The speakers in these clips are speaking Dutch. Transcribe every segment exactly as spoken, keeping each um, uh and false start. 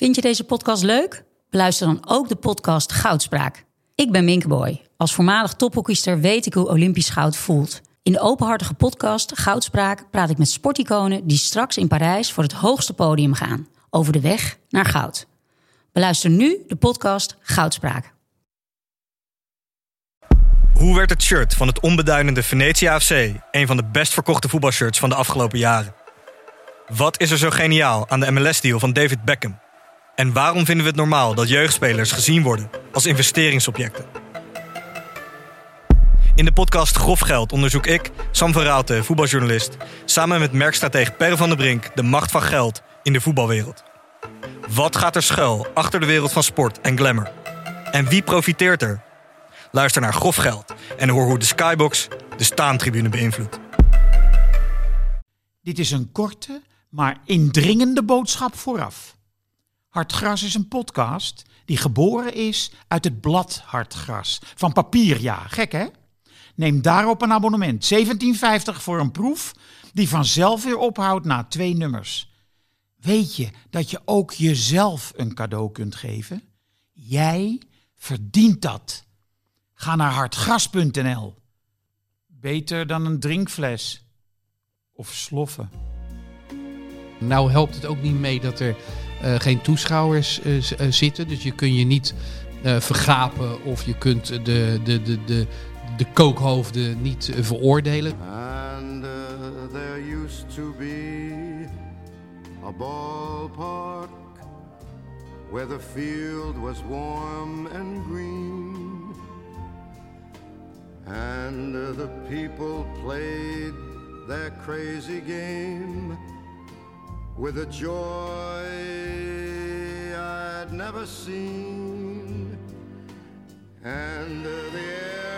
Vind je deze podcast leuk? Beluister dan ook de podcast Goudspraak. Ik ben Minke Boy. Als voormalig tophockeyster weet ik hoe Olympisch goud voelt. In de openhartige podcast Goudspraak praat ik met sporticonen die straks in Parijs voor het hoogste podium gaan. Over de weg naar goud. Beluister nu de podcast Goudspraak. Hoe werd het shirt van het onbeduidende Venetia F C een van de best verkochte voetbalshirts van de afgelopen jaren? Wat is er zo geniaal aan de M L S-deal van David Beckham? En waarom vinden we het normaal dat jeugdspelers gezien worden als investeringsobjecten? In de podcast Grof Geld onderzoek ik, Sam van Raalte, voetbaljournalist, samen met merkstratege Per van der Brink de macht van geld in de voetbalwereld. Wat gaat er schuil achter de wereld van sport en glamour? En wie profiteert er? Luister naar Grof Geld en hoor hoe de Skybox de staantribune beïnvloedt. Dit is een korte, maar indringende boodschap vooraf. Hartgras is een podcast die geboren is uit het blad Hartgras. Van papier, ja. Gek, hè? Neem daarop een abonnement. zeventien vijftig voor een proef die vanzelf weer ophoudt na twee nummers. Weet je dat je ook jezelf een cadeau kunt geven? Jij verdient dat. Ga naar hartgras punt n l. Beter dan een drinkfles. Of sloffen. Nou helpt het ook niet mee dat er uh, geen toeschouwers uh, z- uh, zitten. Dus je kun je niet uh, vergapen of je kunt de, de, de, de, de kookhoofden niet uh, veroordelen. And uh, there used to be a ballpark where the field was warm and green. And uh, the people played their crazy game with a joy I'd never seen. And uh, the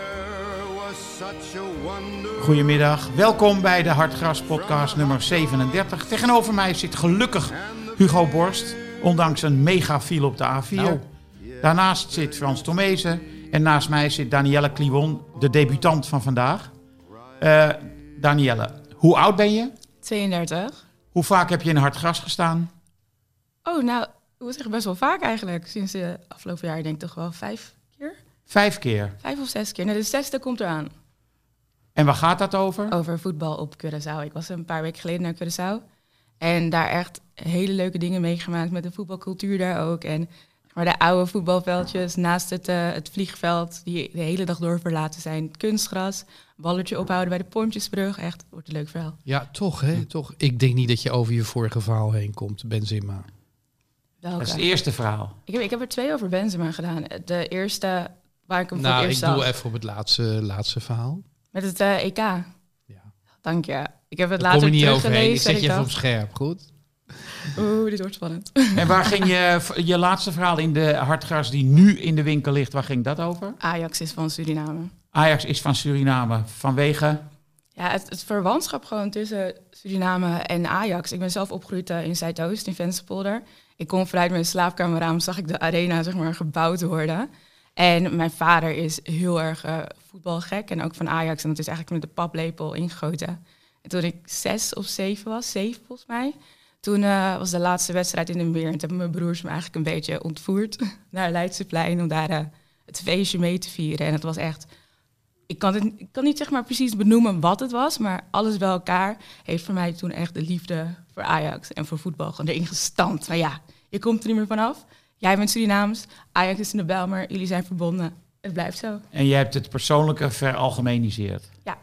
air was such a wonder. Goedemiddag, welkom bij de Hartgras podcast nummer zevenendertig. Tegenover mij zit gelukkig Hugo Borst, ondanks een megafile op de A vier. Nou. Daarnaast zit Frans Tomezen en naast mij zit Danielle Kliwon, de debutant van vandaag. Uh, Danielle, hoe oud ben je? tweeëndertig. Hoe vaak heb je in Hartgras gestaan? Oh, nou, ik moet zeggen best wel vaak eigenlijk. Sinds de afgelopen jaar denk ik toch wel vijf keer? Vijf keer. Vijf of zes keer. Nee, de zesde komt eraan. En waar gaat dat over? Over voetbal op Curaçao. Ik was een paar weken geleden naar Curaçao. En daar echt hele leuke dingen meegemaakt met de voetbalcultuur daar ook. En maar de oude voetbalveldjes naast het, uh, het vliegveld die de hele dag door verlaten zijn. Kunstgras, balletje ophouden bij de Pontjesbrug. Echt, wordt een leuk verhaal. Ja, toch hè, toch. Ik denk niet dat je over je vorige verhaal heen komt, Benzema. Welke? Dat is het eerste verhaal. Ik heb, ik heb er twee over Benzema gedaan. De eerste, waar ik hem voor Nou, het ik eerst doe zag. even op het laatste, laatste verhaal. Met het uh, E K. Ja. Dank je. Ik heb het Daar kom later je niet overheen. Ik teruggelezen. zet je en even op dacht, scherp, goed? oeh, dit wordt spannend. En waar ging je, je laatste verhaal in de Hartgras die nu in de winkel ligt, waar ging dat over? Ajax is van Suriname. Ajax is van Suriname vanwege... Ja, het, het verwantschap gewoon tussen Suriname en Ajax. Ik ben zelf opgegroeid uh, in Zuidoost, in Vensterpolder. Ik kon vanuit mijn slaapkamerraam, zag ik de arena zeg maar gebouwd worden. En mijn vader is heel erg uh, voetbalgek en ook van Ajax. En dat is eigenlijk met de paplepel ingegoten. En toen ik zes of zeven was, zeven volgens mij... Toen uh, was de laatste wedstrijd in de meer. En toen hebben mijn broers me eigenlijk een beetje ontvoerd naar Leidseplein om daar uh, het feestje mee te vieren. En het was echt... Ik kan, het, ik kan niet zeg maar precies benoemen wat het was, maar alles bij elkaar heeft voor mij toen echt de liefde voor Ajax en voor voetbal gewoon erin gestampt. Maar ja, je komt er niet meer vanaf. Jij bent Surinaams, Ajax is in de Bijlmer, jullie zijn verbonden. Het blijft zo. En je hebt het persoonlijke veralgemeniseerd. Ja.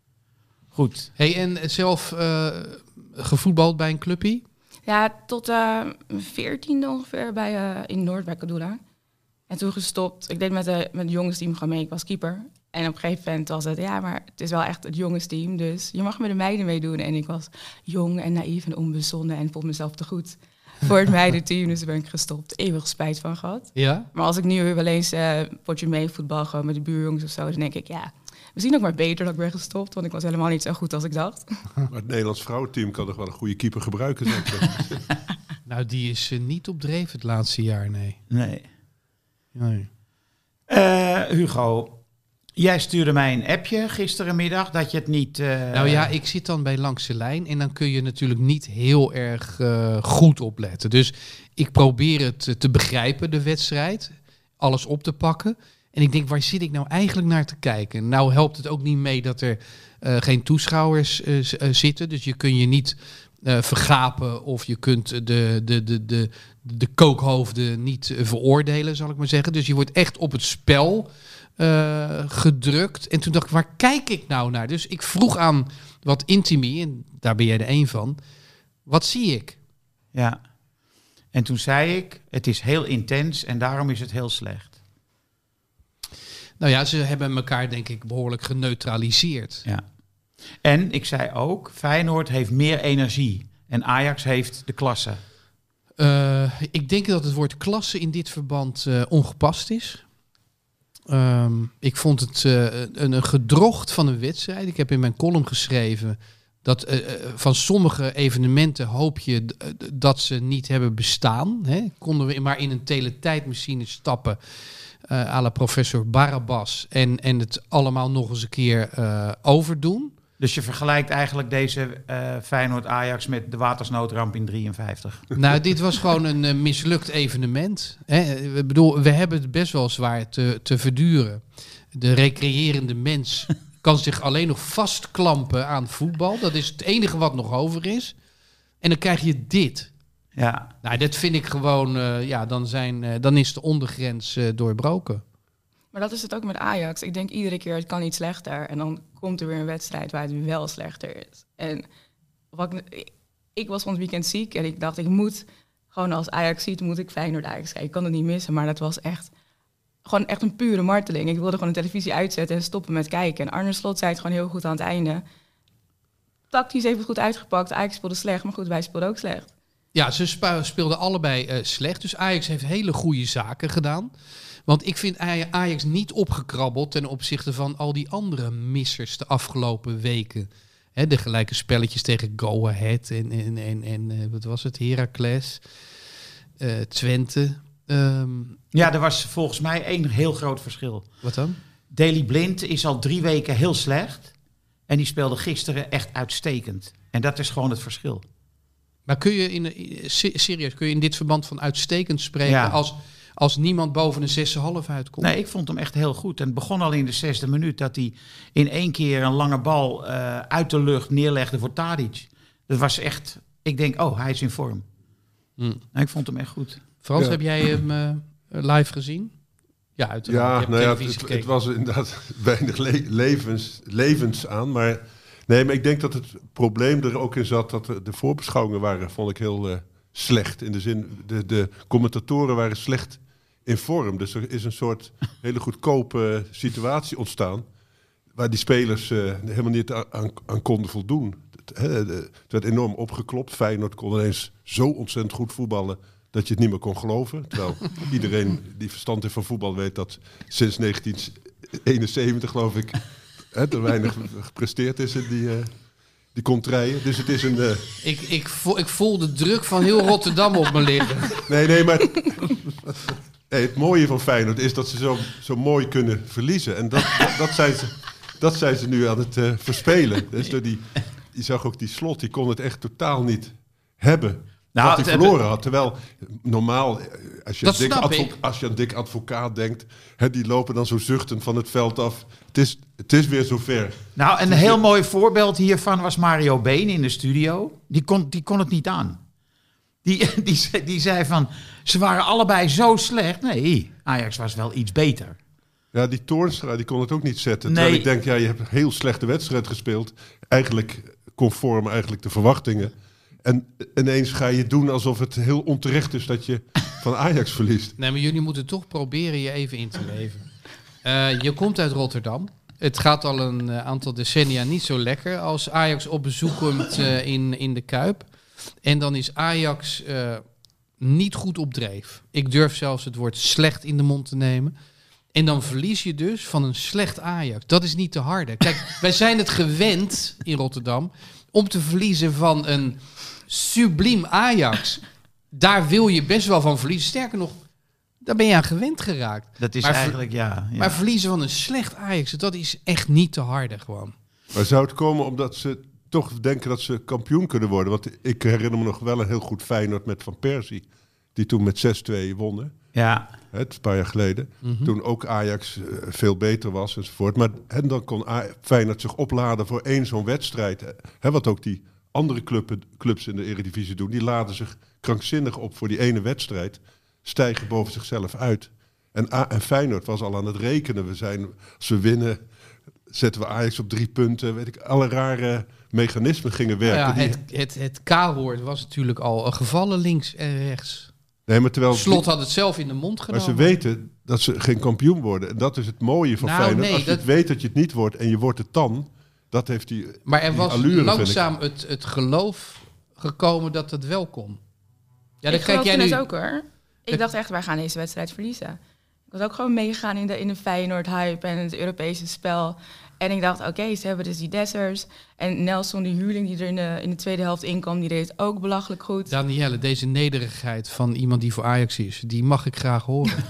Goed. Hey, en zelf uh, gevoetbald bij een clubpie? Ja, tot mijn uh, veertiende ongeveer bij, uh, in Noord bij Kadula. En toen gestopt. Ik deed met, de, met het jongensteam gewoon mee. Ik was keeper. En op een gegeven moment was het, ja, maar het is wel echt het jongensteam. Dus je mag met de meiden meedoen. En ik was jong en naïef en onbezonnen en vond mezelf te goed voor het meidenteam. Dus daar ben ik gestopt. Eeuwig spijt van gehad. Ja? Maar als ik nu wel eens uh, potje mee voetbal gewoon met de buurjongens of zo, dan denk ik, ja, misschien ook maar beter dat ik ben gestopt. Want ik was helemaal niet zo goed als ik dacht. Maar het Nederlands vrouwenteam kan toch wel een goede keeper gebruiken, zou ik zeggen. Nou, die is uh, niet op dreef het laatste jaar, nee. Nee. nee. Uh, Hugo, Jij stuurde mij een appje gisterenmiddag dat je het niet... Uh... Nou ja, ik zit dan bij Langs de Lijn en dan kun je natuurlijk niet heel erg uh, goed opletten. Dus ik probeer het te begrijpen, de wedstrijd, alles op te pakken. En ik denk, waar zit ik nou eigenlijk naar te kijken? Nou helpt het ook niet mee dat er uh, geen toeschouwers uh, z- uh, zitten. Dus je kun je niet uh, vergapen of je kunt de, de, de, de, de kookhoofden niet uh, veroordelen, zal ik maar zeggen. Dus je wordt echt op het spel uh, gedrukt. En toen dacht ik, waar kijk ik nou naar? Dus ik vroeg aan wat Intimi, en daar ben jij er één van. Wat zie ik? Ja, en toen zei ik, het is heel intens en daarom is het heel slecht. Nou ja, ze hebben elkaar denk ik behoorlijk geneutraliseerd. Ja. En ik zei ook, Feyenoord heeft meer energie en Ajax heeft de klasse. Uh, ik denk dat het woord klasse in dit verband uh, ongepast is. Um, ik vond het uh, een, een gedrocht van een wedstrijd. Ik heb in mijn column geschreven dat uh, van sommige evenementen hoop je d- dat ze niet hebben bestaan. Hè? Konden we maar in een teletijdmachine stappen uh, à la professor Barabbas en, en het allemaal nog eens een keer uh, overdoen. Dus je vergelijkt eigenlijk deze uh, Feyenoord-Ajax met de watersnoodramp in drieënvijftig. Nou, dit was gewoon een uh, mislukt evenement. Hè? Ik bedoel, we hebben het best wel zwaar te, te verduren. De recreërende mens kan zich alleen nog vastklampen aan voetbal. Dat is het enige wat nog over is. En dan krijg je dit. Ja. Nou, dat vind ik gewoon, uh, ja, dan, zijn, uh, dan is de ondergrens uh, doorbroken. Maar dat is het ook met Ajax. Ik denk iedere keer, het kan niet slechter. En dan komt er weer een wedstrijd waar het wel slechter is. En wat ik, ik was van het weekend ziek en ik dacht, ik moet gewoon als Ajax ziet, moet ik Feyenoord Ajax kijken. Ik kan het niet missen, maar dat was echt, gewoon echt een pure marteling. Ik wilde gewoon de televisie uitzetten en stoppen met kijken. En Arne Slot zei het gewoon heel goed aan het einde. Tactisch heeft het goed uitgepakt. Ajax speelde slecht, maar goed, wij speelden ook slecht. Ja, ze spa- speelden allebei uh, slecht. Dus Ajax heeft hele goede zaken gedaan. Want ik vind Ajax niet opgekrabbeld ten opzichte van al die andere missers de afgelopen weken. He, de gelijke spelletjes tegen Go Ahead en, en, en, en uh, wat was het, Heracles, uh, Twente. Um, ja, er was volgens mij één heel groot verschil. Wat dan? Daley Blind is al drie weken heel slecht en die speelde gisteren echt uitstekend. En dat is gewoon het verschil. Maar kun je in serieus, kun je in dit verband van uitstekend spreken ja. als, als niemand boven een zes komma vijf uitkomt? Nee, ik vond hem echt heel goed. En het begon al in de zesde minuut dat hij in één keer een lange bal uh, uit de lucht neerlegde voor Tadic. Dat was echt, ik denk, oh, hij is in vorm. Hmm. Nou, ik vond hem echt goed. Frans, ja. heb jij hem uh, live gezien? Ja, uiteraard. Ja, nou ja, het, het, het was inderdaad weinig le- levens, levens aan, maar... Nee, maar ik denk dat het probleem er ook in zat dat de voorbeschouwingen waren, vond ik heel uh, slecht. In de zin, de, de commentatoren waren slecht in vorm. Dus er is een soort hele goedkope situatie ontstaan, waar die spelers uh, helemaal niet aan, aan konden voldoen. Het, he, het werd enorm opgeklopt. Feyenoord kon ineens zo ontzettend goed voetballen dat je het niet meer kon geloven. Terwijl iedereen die verstand heeft van voetbal weet dat sinds negentien eenenzeventig, geloof ik, He, er weinig gepresteerd is in die, uh, die contraien. Dus het is een... Uh... Ik, ik, voel, ik voel de druk van heel Rotterdam op me liggen. Nee, nee, maar... nee, het mooie van Feyenoord is dat ze zo, zo mooi kunnen verliezen. En dat, dat, dat, zijn, ze, dat zijn ze nu aan het uh, verspelen. Dus door die, je zag ook die Slot, die kon het echt totaal niet hebben. Nou, wat hij verloren had. Terwijl normaal, als je, dik advo- als je aan Dick Advocaat denkt, hè, die lopen dan zo zuchtend van het veld af. Het is, het is weer zover. Nou, een heel mooi voorbeeld hiervan was Mario Been in de studio. Die kon, die kon het niet aan. Die, die, die zei van, ze waren allebei zo slecht. Nee, Ajax was wel iets beter. Ja, die Toornstra, die kon het ook niet zetten. Nee. Terwijl ik denk, ja, je hebt een heel slechte wedstrijd gespeeld. Eigenlijk conform eigenlijk de verwachtingen. En ineens ga je doen alsof het heel onterecht is dat je van Ajax verliest. Nee, maar jullie moeten toch proberen je even in te leven. Uh, je komt uit Rotterdam. Het gaat al een uh, aantal decennia niet zo lekker als Ajax op bezoek komt uh, in, in de Kuip. En dan is Ajax uh, niet goed op dreef. Ik durf zelfs het woord slecht in de mond te nemen. En dan verlies je dus van een slecht Ajax. Dat is niet te harde. Kijk, wij zijn het gewend in Rotterdam om te verliezen van een subliem Ajax. Daar wil je best wel van verliezen. Sterker nog, Daar ben je aan gewend geraakt. Dat is maar eigenlijk, ja, ja. Maar verliezen van een slecht Ajax, dat is echt niet te harde gewoon. Maar zou het komen omdat ze toch denken dat ze kampioen kunnen worden? Want ik herinner me nog wel een heel goed Feyenoord met Van Persie. Die toen met zes twee wonnen. Ja. Hè, een paar jaar geleden. Mm-hmm. Toen ook Ajax uh, veel beter was enzovoort. Maar en dan kon A- Feyenoord zich opladen voor één zo'n wedstrijd. Hè, wat ook die andere club, clubs in de Eredivisie doen. Die laden zich krankzinnig op voor die ene wedstrijd. Stijgen boven zichzelf uit. En, A- en Feyenoord was al aan het rekenen. We zijn, als we winnen, zetten we Ajax op drie punten. Weet ik, alle rare mechanismen gingen werken. Ja, die... het, het, het K-woord was natuurlijk al gevallen links en rechts. Nee, maar terwijl Slot had het zelf in de mond genomen. Maar ze weten dat ze geen kampioen worden. En dat is het mooie van Nou, Feyenoord. nee, Als je dat... het weet dat je het niet wordt en je wordt het dan, dat heeft die Maar er die was allure, langzaam het, het geloof gekomen dat het wel kon. Ja, ik dan kijk geloof jij toen nu... dus ook hoor. Ik dacht echt, wij gaan deze wedstrijd verliezen. Ik was ook gewoon meegegaan in de, in de Feyenoord-hype en het Europese spel. En ik dacht, oké, okay, ze hebben dus die Dessers. En Nelson, die huurling die er in de, in de tweede helft inkwam, die deed het ook belachelijk goed. Danielle, deze nederigheid van iemand die voor Ajax is, die mag ik graag horen.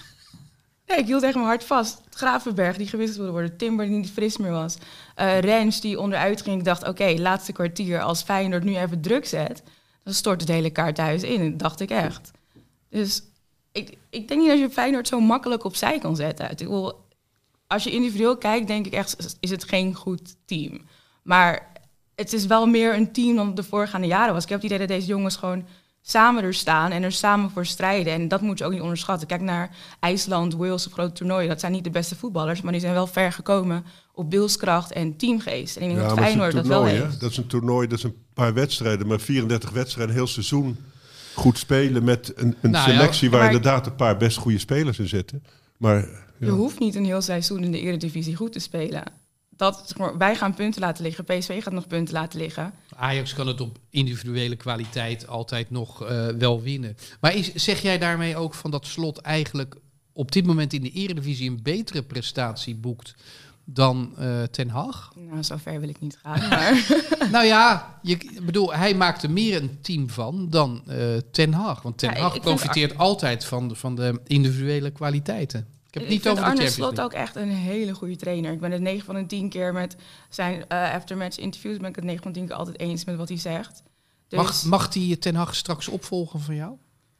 Nee, ik hield echt mijn hart vast. Gravenberg, die gewisseld wilde worden. Timber, die niet fris meer was. Uh, Rens, die onderuit ging. Ik dacht, oké, okay, laatste kwartier. Als Feyenoord nu even druk zet, dan stort het hele kaarthuis in. En dat dacht ik echt. Dus ik, ik denk niet dat je Feyenoord zo makkelijk opzij kan zetten. Ik wil, als je individueel kijkt, denk ik echt, is het geen goed team. Maar het is wel meer een team dan de voorgaande jaren was. Ik heb het idee dat deze jongens gewoon samen er staan en er samen voor strijden. En dat moet je ook niet onderschatten. Kijk naar IJsland, Wales of grote toernooien. Dat zijn niet de beste voetballers, maar die zijn wel ver gekomen op wilskracht en teamgeest. En ik denk ja, dat maar Feyenoord dat wel toernooi, heeft. Hè? Dat is een toernooi, dat is een paar wedstrijden, maar vierendertig wedstrijden, een heel seizoen goed spelen met een, een Nou, selectie ja, waar maar- inderdaad een paar best goede spelers in zitten. Maar Je ja. hoeft niet een heel seizoen in de Eredivisie goed te spelen. Dat, zeg maar, wij gaan punten laten liggen. P S V gaat nog punten laten liggen. Ajax kan het op individuele kwaliteit altijd nog uh, wel winnen. Maar is, zeg jij daarmee ook van dat Slot eigenlijk op dit moment in de Eredivisie een betere prestatie boekt dan uh, Ten Hag? Nou, zover wil ik niet gaan. Maar Nou ja, je, ik bedoel, hij maakt er meer een team van dan uh, Ten Hag. Want Ten Ja, Hag ik vind profiteert Ar- altijd van de, van de individuele kwaliteiten. Ik heb het ik niet vind over de Arne Champions Slot League. ook echt een hele goede trainer. Ik ben het negen van de tien keer met zijn uh, aftermatch interviews... ben ik het negen van de tien keer altijd eens met wat hij zegt. Dus, Mag, mag die Ten Hag straks opvolgen van jou?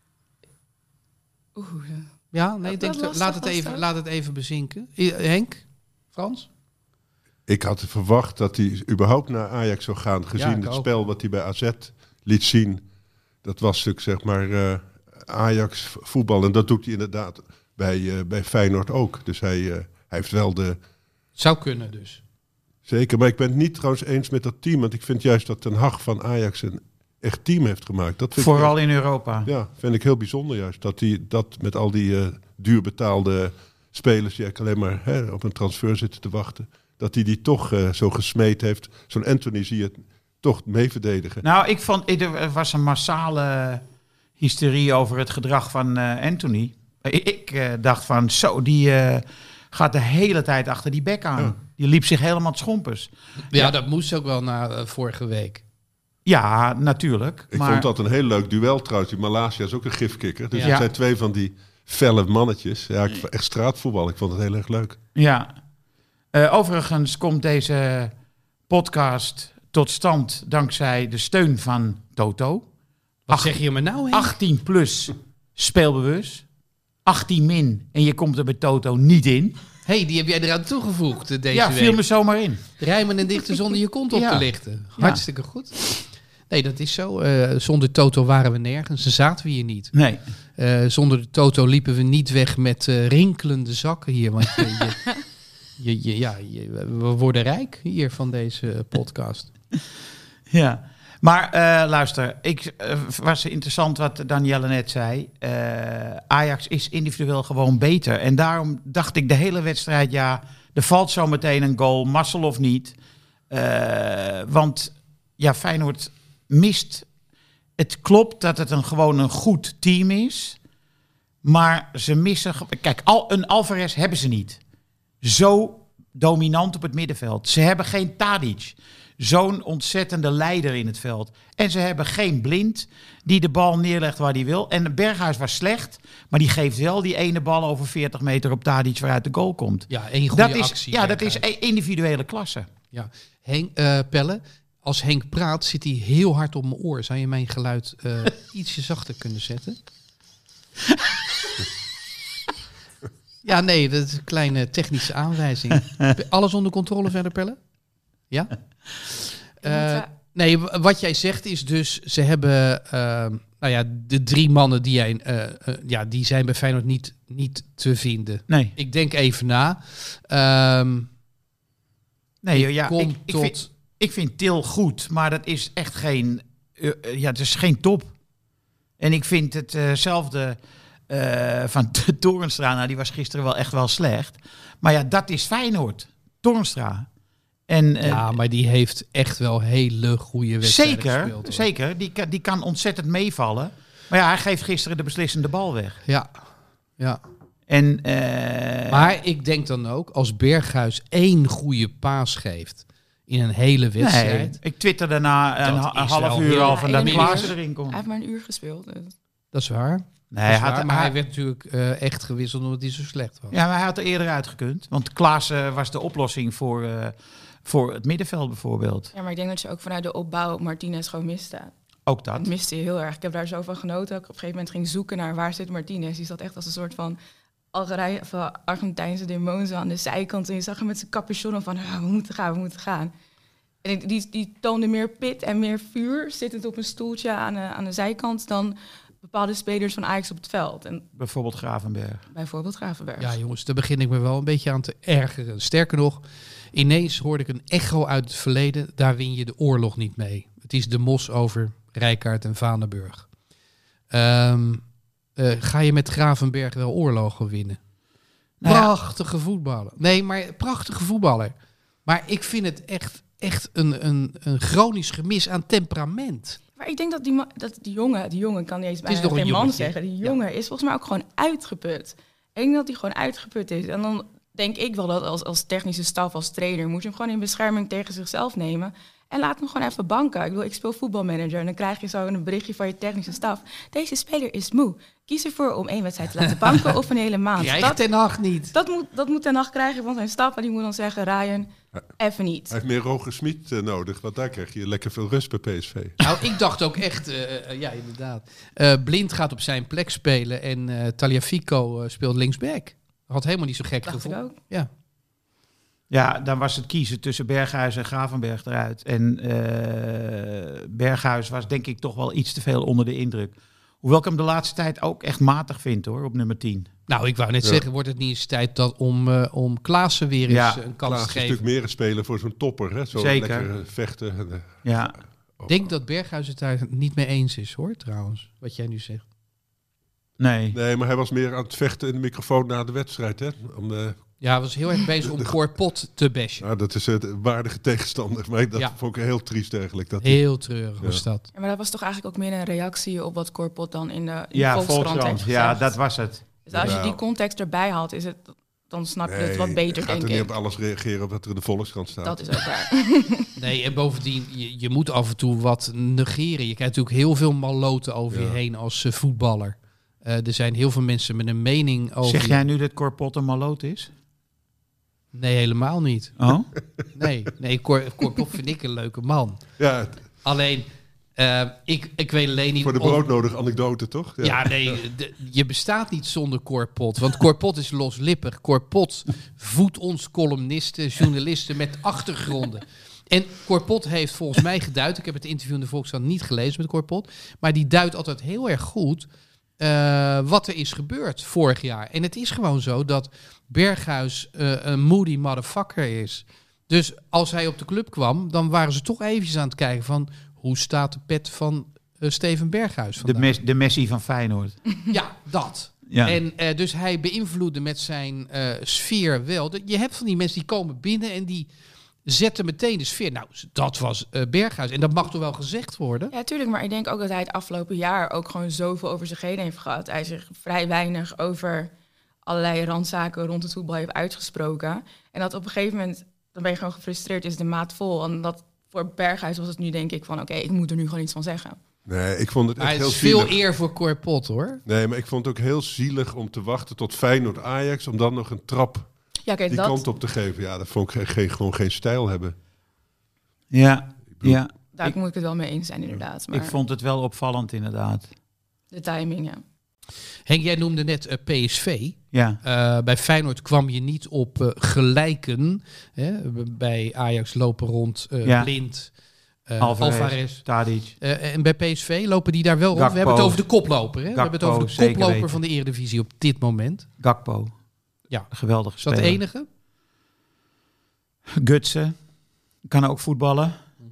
Oeh, Ja, nee, Dat- denk, dat lastig, laat, het lastig. even, laat het even bezinken. I- Henk? Frans? Ik had verwacht dat hij überhaupt naar Ajax zou gaan, Ja, gezien ik het ook. spel wat hij bij A Z liet zien. Dat was natuurlijk zeg maar uh, Ajax voetbal en dat doet hij inderdaad bij, uh, bij Feyenoord ook. Dus hij, uh, hij heeft wel de... Zou kunnen dus. Zeker, maar ik ben het niet trouwens eens met dat team, want ik vind juist dat Ten Hag van Ajax een echt team heeft gemaakt. Dat vind Vooral ik, in Europa. ja, vind ik heel bijzonder juist. Dat hij dat met al die uh, duur betaalde spelers die eigenlijk alleen maar hè, op een transfer zitten te wachten, dat hij die toch uh, zo gesmeed heeft. Zo'n Anthony zie je toch mee verdedigen. Nou, ik vond, er was een massale hysterie over het gedrag van uh, Anthony. Ik, ik uh, dacht van, zo, die uh, gaat de hele tijd achter die bek aan. Ja. Die liep zich helemaal het schompers. Ja, Ja. dat moest ook wel na uh, vorige week. Ja, natuurlijk. Ik maar vond dat een heel leuk duel trouwens. Die Malasia is ook een gifkikker. Dus Ja. het zijn twee van die felle mannetjes. Ja, ik, echt straatvoetbal. Ik vond het heel erg leuk. Ja. Uh, overigens komt deze podcast tot stand dankzij de steun van Toto. Wat Ach- zeg je me nou, Henk? achttien plus speelbewust. achttien min en je komt er bij Toto niet in. hey, die heb jij eraan toegevoegd uh, deze ja, week. viel me zomaar in. Rijmen en dichten zonder je kont op Ja. te lichten. Hartstikke goed. Nee, dat is zo. Uh, zonder Toto waren we nergens. Dan zaten we hier niet. Nee. Uh, zonder de Toto liepen we niet weg met uh, rinkelende zakken hier. Want je, je, je, je, ja, je, we worden rijk hier van deze podcast. Ja. Maar uh, luister, ik uh, was interessant wat Danielle net zei. Uh, Ajax is individueel gewoon beter. En daarom dacht ik de hele wedstrijd, ja, er valt zo meteen een goal, mazzel of niet. Uh, want ja, Feyenoord mist. Het klopt dat het een, gewoon een goed team is. Maar ze missen... Kijk, al, een Alvarez hebben ze niet. Zo dominant op het middenveld. Ze hebben geen Tadic. zo'n ontzettende leider in het veld. En ze hebben geen Blind die de bal neerlegt waar hij wil. En Berghuis was slecht, maar die geeft wel die ene bal over veertig meter op Tadic waaruit de goal komt. Ja, één goede dat is, actie. Ja, dat is Berghuis. individuele klasse. Ja. Henk, uh, Pelle, als Henk praat zit hij heel hard op mijn oor. Zou je mijn geluid uh, ietsje zachter kunnen zetten? Ja, nee, dat is een kleine technische aanwijzing. Alles onder controle verder, Pelle? Ja? Uh, nee, wat jij zegt is dus, ze hebben, uh, nou ja, de drie mannen die jij, uh, uh, ja, die zijn bij Feyenoord niet, niet te vinden. Nee. Ik denk even na. Um, nee, ja, kom ik, ik, tot... vind, ik vind Til goed, maar dat is echt geen, uh, ja, het is geen top. En ik vind hetzelfde uh, uh, van Toornstra, nou, die was gisteren wel echt wel slecht. Maar ja, dat is Feyenoord. Toornstra. En, uh, ja, maar die heeft echt wel hele goede wedstrijden zeker, gespeeld. Hoor. Zeker, die kan, die kan ontzettend meevallen. Maar ja, hij geeft gisteren de beslissende bal weg. Ja, ja. En, uh, maar ik denk dan ook, als Berghuis één goede paas geeft in een hele wedstrijd... Nee, ik twitter daarna een, een half uur al van dat Klaassen erin komt. Hij heeft maar een uur gespeeld. Dus. Dat is waar. Nee, dat is hij waar had, maar hij, hij werd natuurlijk uh, echt gewisseld omdat hij zo slecht was. Ja, maar hij had er eerder uitgekund. Want Klaassen was de oplossing voor, uh, voor het middenveld bijvoorbeeld. Ja, maar ik denk dat je ook vanuit de opbouw Martinez gewoon miste. Ook dat. Dat miste je heel erg. Ik heb daar zo van genoten. Dat ik op een gegeven moment ging zoeken naar waar zit Martinez. Die zat echt als een soort van Algerije, of Argentijnse demon zo aan de zijkant. En je zag hem met zijn capuchon van, oh, we moeten gaan, we moeten gaan. En die, die toonde meer pit en meer vuur, zittend op een stoeltje aan de, aan de zijkant, dan bepaalde spelers van Ajax op het veld. En bijvoorbeeld Gravenberg. Bijvoorbeeld Gravenberg. Ja, jongens, daar begin ik me wel een beetje aan te ergeren. Sterker nog, ineens hoorde ik een echo uit het verleden. Daar win je de oorlog niet mee. Het is de mos over Rijkaard en Vaneburg. Um, uh, ga je met Gravenberg wel oorlogen winnen? Nou ja. Prachtige voetballer. Nee, maar prachtige voetballer. Maar ik vind het echt, echt een, een, een chronisch gemis aan temperament. Maar ik denk dat die, ma- dat die jongen, die jongen kan niet eens bijna geen man zeggen. Die jongen ja. is volgens mij ook gewoon uitgeput. Ik denk dat hij gewoon uitgeput is. En dan denk ik wel dat als, als technische staf, als trainer, moet je hem gewoon in bescherming tegen zichzelf nemen. En laat hem gewoon even banken. Ik bedoel, ik speel voetbalmanager en dan krijg je zo een berichtje van je technische staf. Deze speler is moe. Kies ervoor om één wedstrijd te laten banken of een hele maand. Krijgt dat, Ten Hag niet. Dat moet, dat moet Ten Hag krijgen van zijn staf. En die moet dan zeggen, Ryan, even niet. Hij heeft meer Roger Smit uh, nodig, want daar krijg je lekker veel rust bij P S V. Nou, ik dacht ook echt, uh, uh, ja inderdaad. Uh, Blind gaat op zijn plek spelen en uh, Tagliafico uh, speelt linksback. Had helemaal niet zo gek dacht gevoel. Ik ook. Ja. Ja, dan was het kiezen tussen Berghuis en Gravenberg eruit. En uh, Berghuis was denk ik toch wel iets te veel onder de indruk. Hoewel ik hem de laatste tijd ook echt matig vind hoor, op nummer tien. Nou, ik wou net ja. zeggen, wordt het niet eens tijd dat om, uh, om Klaassen weer eens ja. een kans Klaassen te geven? is natuurlijk meer een speler voor zo'n topper. Hè? Zo Zeker. lekker uh, vechten. En, uh, ja. Ik denk dat Berghuis het daar niet mee eens is hoor, trouwens. Wat jij nu zegt. Nee. Nee, maar hij was meer aan het vechten in de microfoon na de wedstrijd. Hè? Om, uh, Ja, hij was heel erg bezig om Cor Pot te bashen. nou, dat is een waardige tegenstander. Maar dat Ja. vond ik heel triest eigenlijk. Dat Heel treurig was Ja. dat. Ja, maar dat was toch eigenlijk ook meer een reactie op wat Cor Pot dan in de, in Ja, de Volkskrant Volkskrant. heeft Ja, gezegd. dat was het. Dus als je Ja. die context erbij haalt, is het, dan snap je het wat beter, gaat denk er niet ik. op alles reageren op wat er in de Volkskrant staat. Dat is ook waar. Nee, en bovendien, je, je moet af en toe wat negeren. Je krijgt natuurlijk heel veel malloten over Ja. je heen als uh, voetballer. Uh, er zijn heel veel mensen met een mening over... Zeg je- jij nu dat Cor Pot een maloot is? Nee, helemaal niet. Oh? Nee, nee Cor, Cor Pot vind ik een leuke man. Ja, Alleen, uh, ik, ik weet alleen niet... voor de of- broodnodige anekdote, toch? Ja, nee, de- je bestaat niet zonder Cor Pot. Want Cor Pot is loslippig. Cor Pot voedt ons columnisten, journalisten met achtergronden. En Cor Pot heeft volgens mij geduid... Ik heb het interview in de Volkskrant niet gelezen met Cor Pot... maar die duidt altijd heel erg goed... Uh, wat er is gebeurd vorig jaar. En het is gewoon zo dat Berghuis uh, een moody motherfucker is. Dus als hij op de club kwam... dan waren ze toch eventjes aan het kijken van... hoe staat de pet van uh, Steven Berghuis De, vandaag? mes, de Messi van Feyenoord. Ja, dat. Ja. En uh, dus hij beïnvloedde met zijn uh, sfeer wel. De, je hebt van die mensen die komen binnen en die zetten meteen de sfeer. Nou, dat was uh, Berghuis. En dat mag toch wel gezegd worden? Ja, tuurlijk. Maar ik denk ook dat hij het afgelopen jaar ook gewoon zoveel over zich heen heeft gehad. Hij zich vrij weinig over allerlei randzaken rond het voetbal heeft uitgesproken. En dat op een gegeven moment, dan ben je gewoon gefrustreerd, is de maat vol. En dat voor Berghuis was het nu denk ik van... oké, okay, ik moet er nu gewoon iets van zeggen. Nee, ik vond het echt Maar het heel is veel zielig. eer voor Cor Pot, hoor. Nee, maar ik vond het ook heel zielig om te wachten tot Feyenoord Ajax... om dan nog een trap Ja, kijk, die dat, kant op te geven. Ja, dat vond ik geen, geen, gewoon geen stijl hebben. Ja, bedoel- ja. daar ik- moet ik het wel mee eens zijn inderdaad. Maar Ik vond het wel opvallend inderdaad. de timing, ja. Henk, jij noemde net uh, P S V. Ja, Uh, bij Feyenoord kwam je niet op uh, gelijken. Hè? Bij Ajax lopen rond uh, Ja. Blind, uh, Alvarez, Alvarez. Tadic. Uh, en bij P S V lopen die daar wel rond. Gakpo. We hebben het over de koploper. Hè? We hebben het over de zeker koploper weten. van de Eredivisie op dit moment. Gakpo. Ja. Geweldige Is dat speler. het enige? Gutsen. Kan ook voetballen.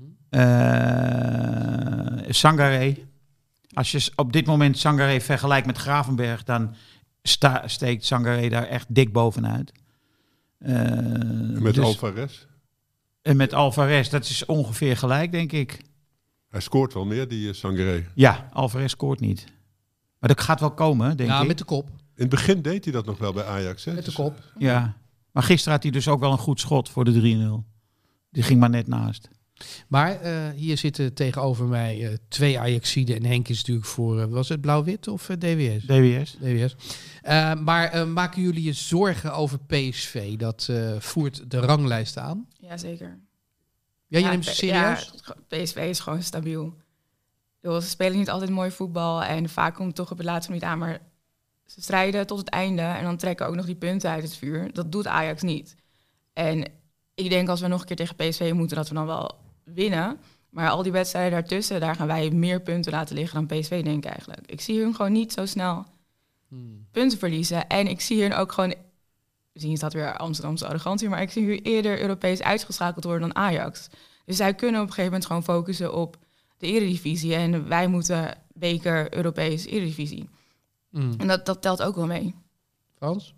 Uh, Sangaré. Als je s- op dit moment Sangaré vergelijkt met Gravenberg, dan sta, steekt Sangaré daar echt dik bovenuit. Uh, Met dus- Alvarez. En met Alvarez, dat is ongeveer gelijk, denk ik. Hij scoort wel meer, die uh, Sangaré. Ja, Alvarez scoort niet. Maar dat gaat wel komen, denk Ja, ik. met de kop. In het begin deed hij dat nog wel bij Ajax. Hè? Met de Dus, kop. Ja. Maar gisteren had hij dus ook wel een goed schot voor de drie nul. Die ging maar net naast. Maar uh, hier zitten tegenover mij uh, twee Ajaxiden. En Henk is natuurlijk voor, uh, was het blauw-wit of uh, D W S? D W S. D W S. Uh, maar uh, maken jullie je zorgen over P S V? Dat uh, voert de ranglijst aan. Jazeker. Ja, je Ja, neemt ze P- serieus? Ja, P S V is gewoon stabiel. Yo, ze spelen niet altijd mooi voetbal en vaak komt het toch op het laatste minuut aan. Maar ze strijden tot het einde en dan trekken ook nog die punten uit het vuur. Dat doet Ajax niet. En ik denk als we nog een keer tegen P S V moeten, dat we dan wel winnen. Maar al die wedstrijden daartussen, daar gaan wij meer punten laten liggen dan P S V, denk ik eigenlijk. Ik zie hun gewoon niet zo snel Hmm. punten verliezen. En ik zie hun ook gewoon... Misschien is dat weer Amsterdamse arrogantie, maar ik zie hun eerder Europees uitgeschakeld worden dan Ajax. Dus zij kunnen op een gegeven moment gewoon focussen op de Eredivisie. En wij moeten beker, Europees, Eredivisie. Hmm. En dat, dat telt ook wel mee. Frans?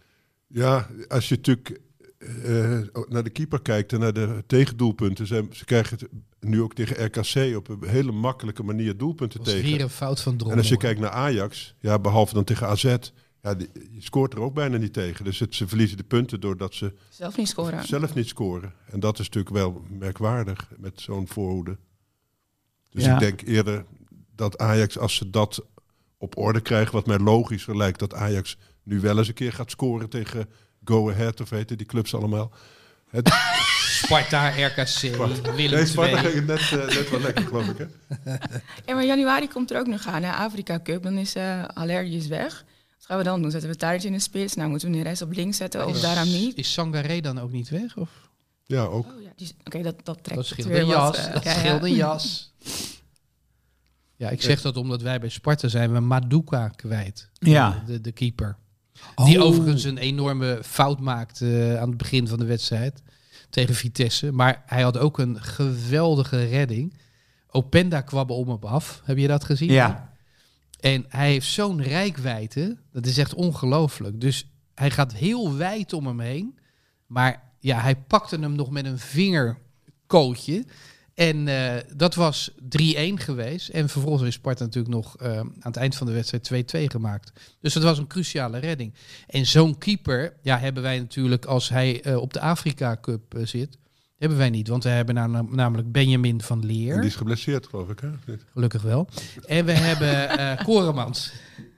Ja, als je natuurlijk uh, naar de keeper kijkt en naar de tegendoelpunten. Ze, ze krijgen het nu ook tegen R K C op een hele makkelijke manier doelpunten Dat was tegen. weer een fout van Drommel. En als je kijkt naar Ajax, ja, behalve dan tegen A Z, ja, die, je scoort er ook bijna niet tegen. Dus het, ze verliezen de punten doordat ze Zelf niet scoren. zelf niet scoren. En dat is natuurlijk wel merkwaardig met zo'n voorhoede. Dus Ja. ik denk eerder dat Ajax, als ze dat op orde krijgen, wat mij logischer lijkt, dat Ajax nu wel eens een keer gaat scoren tegen Go Ahead, of heet het, die clubs allemaal. Het, Sparta, R K C, Willem nee, Sparta twee. ging het net, uh, net wel lekker, geloof ik. Hè? Ja, maar januari komt er ook nog aan, hè? Afrika Cup. Dan is uh, Haller is weg. Wat gaan we dan doen? Zetten we Tadic in de spits? Nou, moeten we de rest op links zetten of daaraan niet? Is Sangaré dan ook niet weg? Of? Ja, ook. Oh, ja, die- Oké, dat, dat trekt Dat het scheelt weer een wat, jas. uh, Dat ja, ja. scheelt een jas. Ja, ik zeg dat omdat wij bij Sparta zijn we Maduka kwijt. Ja. De, de keeper. Die Oh. overigens een enorme fout maakte uh, aan het begin van de wedstrijd tegen Vitesse. Maar hij had ook een geweldige redding. Openda kwam om hem af. Heb je dat gezien? Ja. En hij heeft zo'n reikwijdte. Dat is echt ongelooflijk. Dus hij gaat heel wijd om hem heen. Maar ja, hij pakte hem nog met een vingerkootje. En uh, dat was drie-een geweest. En vervolgens is Sparta natuurlijk nog uh, aan het eind van de wedstrijd twee-twee gemaakt. Dus dat was een cruciale redding. En zo'n keeper, ja, hebben wij natuurlijk als hij uh, op de Afrika Cup uh, zit. Hebben wij niet, want we hebben nou, namelijk Benjamin van Leer. En die is geblesseerd, geloof ik. Hè? Gelukkig wel. En we hebben uh, Koremans.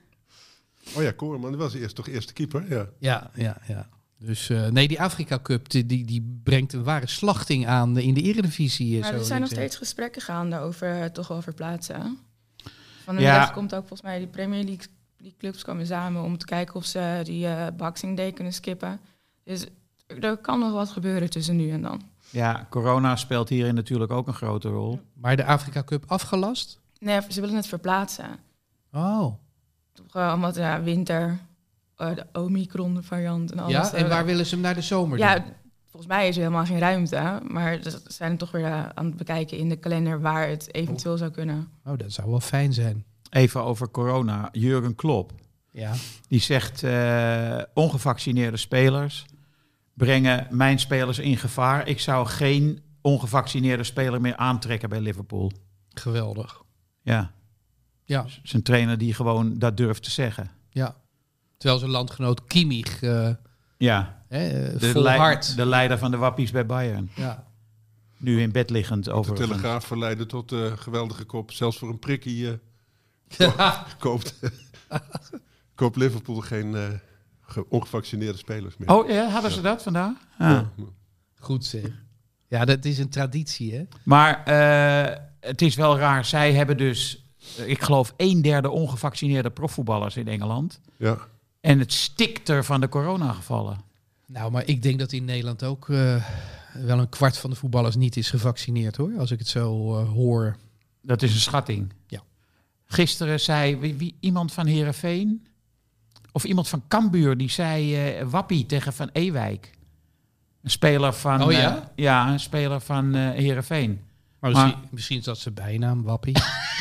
Oh ja, Koreman, die was eerst toch eerste keeper? Ja. Ja, ja, ja. Dus uh, nee, die Afrika Cup die, die, die brengt een ware slachting aan in de Eredivisie. Maar zo er zijn nog niet, steeds gesprekken gaande over uh, toch wel verplaatsen. Van de Ja. middag komt ook volgens mij die Premier League die clubs komen samen om te kijken of ze die uh, Boxing Day kunnen skippen. Dus er kan nog wat gebeuren tussen nu en dan. Ja, corona speelt hierin natuurlijk ook een grote rol. Maar de Afrika Cup afgelast? Nee, ze willen het verplaatsen. Oh. Toch uh, omdat ja, winter, uh, de Omicron variant en alles. Ja, en uh, waar willen ze hem naar de zomer Ja, doen? volgens mij is er helemaal geen ruimte. Maar ze zijn toch weer uh, aan het bekijken in de kalender waar het eventueel zou kunnen. Oh, dat zou wel fijn zijn. Even over corona. Jurgen Klopp, Ja. die zegt uh, ongevaccineerde spelers brengen mijn spelers in gevaar. Ik zou geen ongevaccineerde speler meer aantrekken bij Liverpool. Geweldig. Ja, Ja, zijn trainer die gewoon dat durft te zeggen. ja. Terwijl zijn landgenoot Kimmich uh, Ja, hè, de, vol lei- hart. de leider van de wappies bij Bayern. Ja. nu in bed liggend De overigens. Telegraaf verleidde tot uh, geweldige kop. Zelfs voor een prikkie uh, koopt, koopt Liverpool geen uh, ge- ongevaccineerde spelers meer. Oh ja, hadden ze dat vandaag? Ah. Ja. Goed zeg. Ja, dat is een traditie, hè? Maar uh, het is wel raar. Zij hebben dus, uh, ik geloof, een derde ongevaccineerde profvoetballers in Engeland. Ja. En het stikt er van de coronagevallen. Nou, maar ik denk dat in Nederland ook uh, wel een kwart van de voetballers niet is gevaccineerd, hoor. Als ik het zo uh, hoor. Dat is een schatting. Ja. Gisteren zei wie, wie, iemand van Heerenveen, of iemand van Cambuur, die zei uh, Wappie tegen Van Ewijk. Een speler van, oh, ja? Uh, ja, een speler van uh, Heerenveen. Maar, Maar- misschien, misschien is dat zijn bijnaam, Wappie.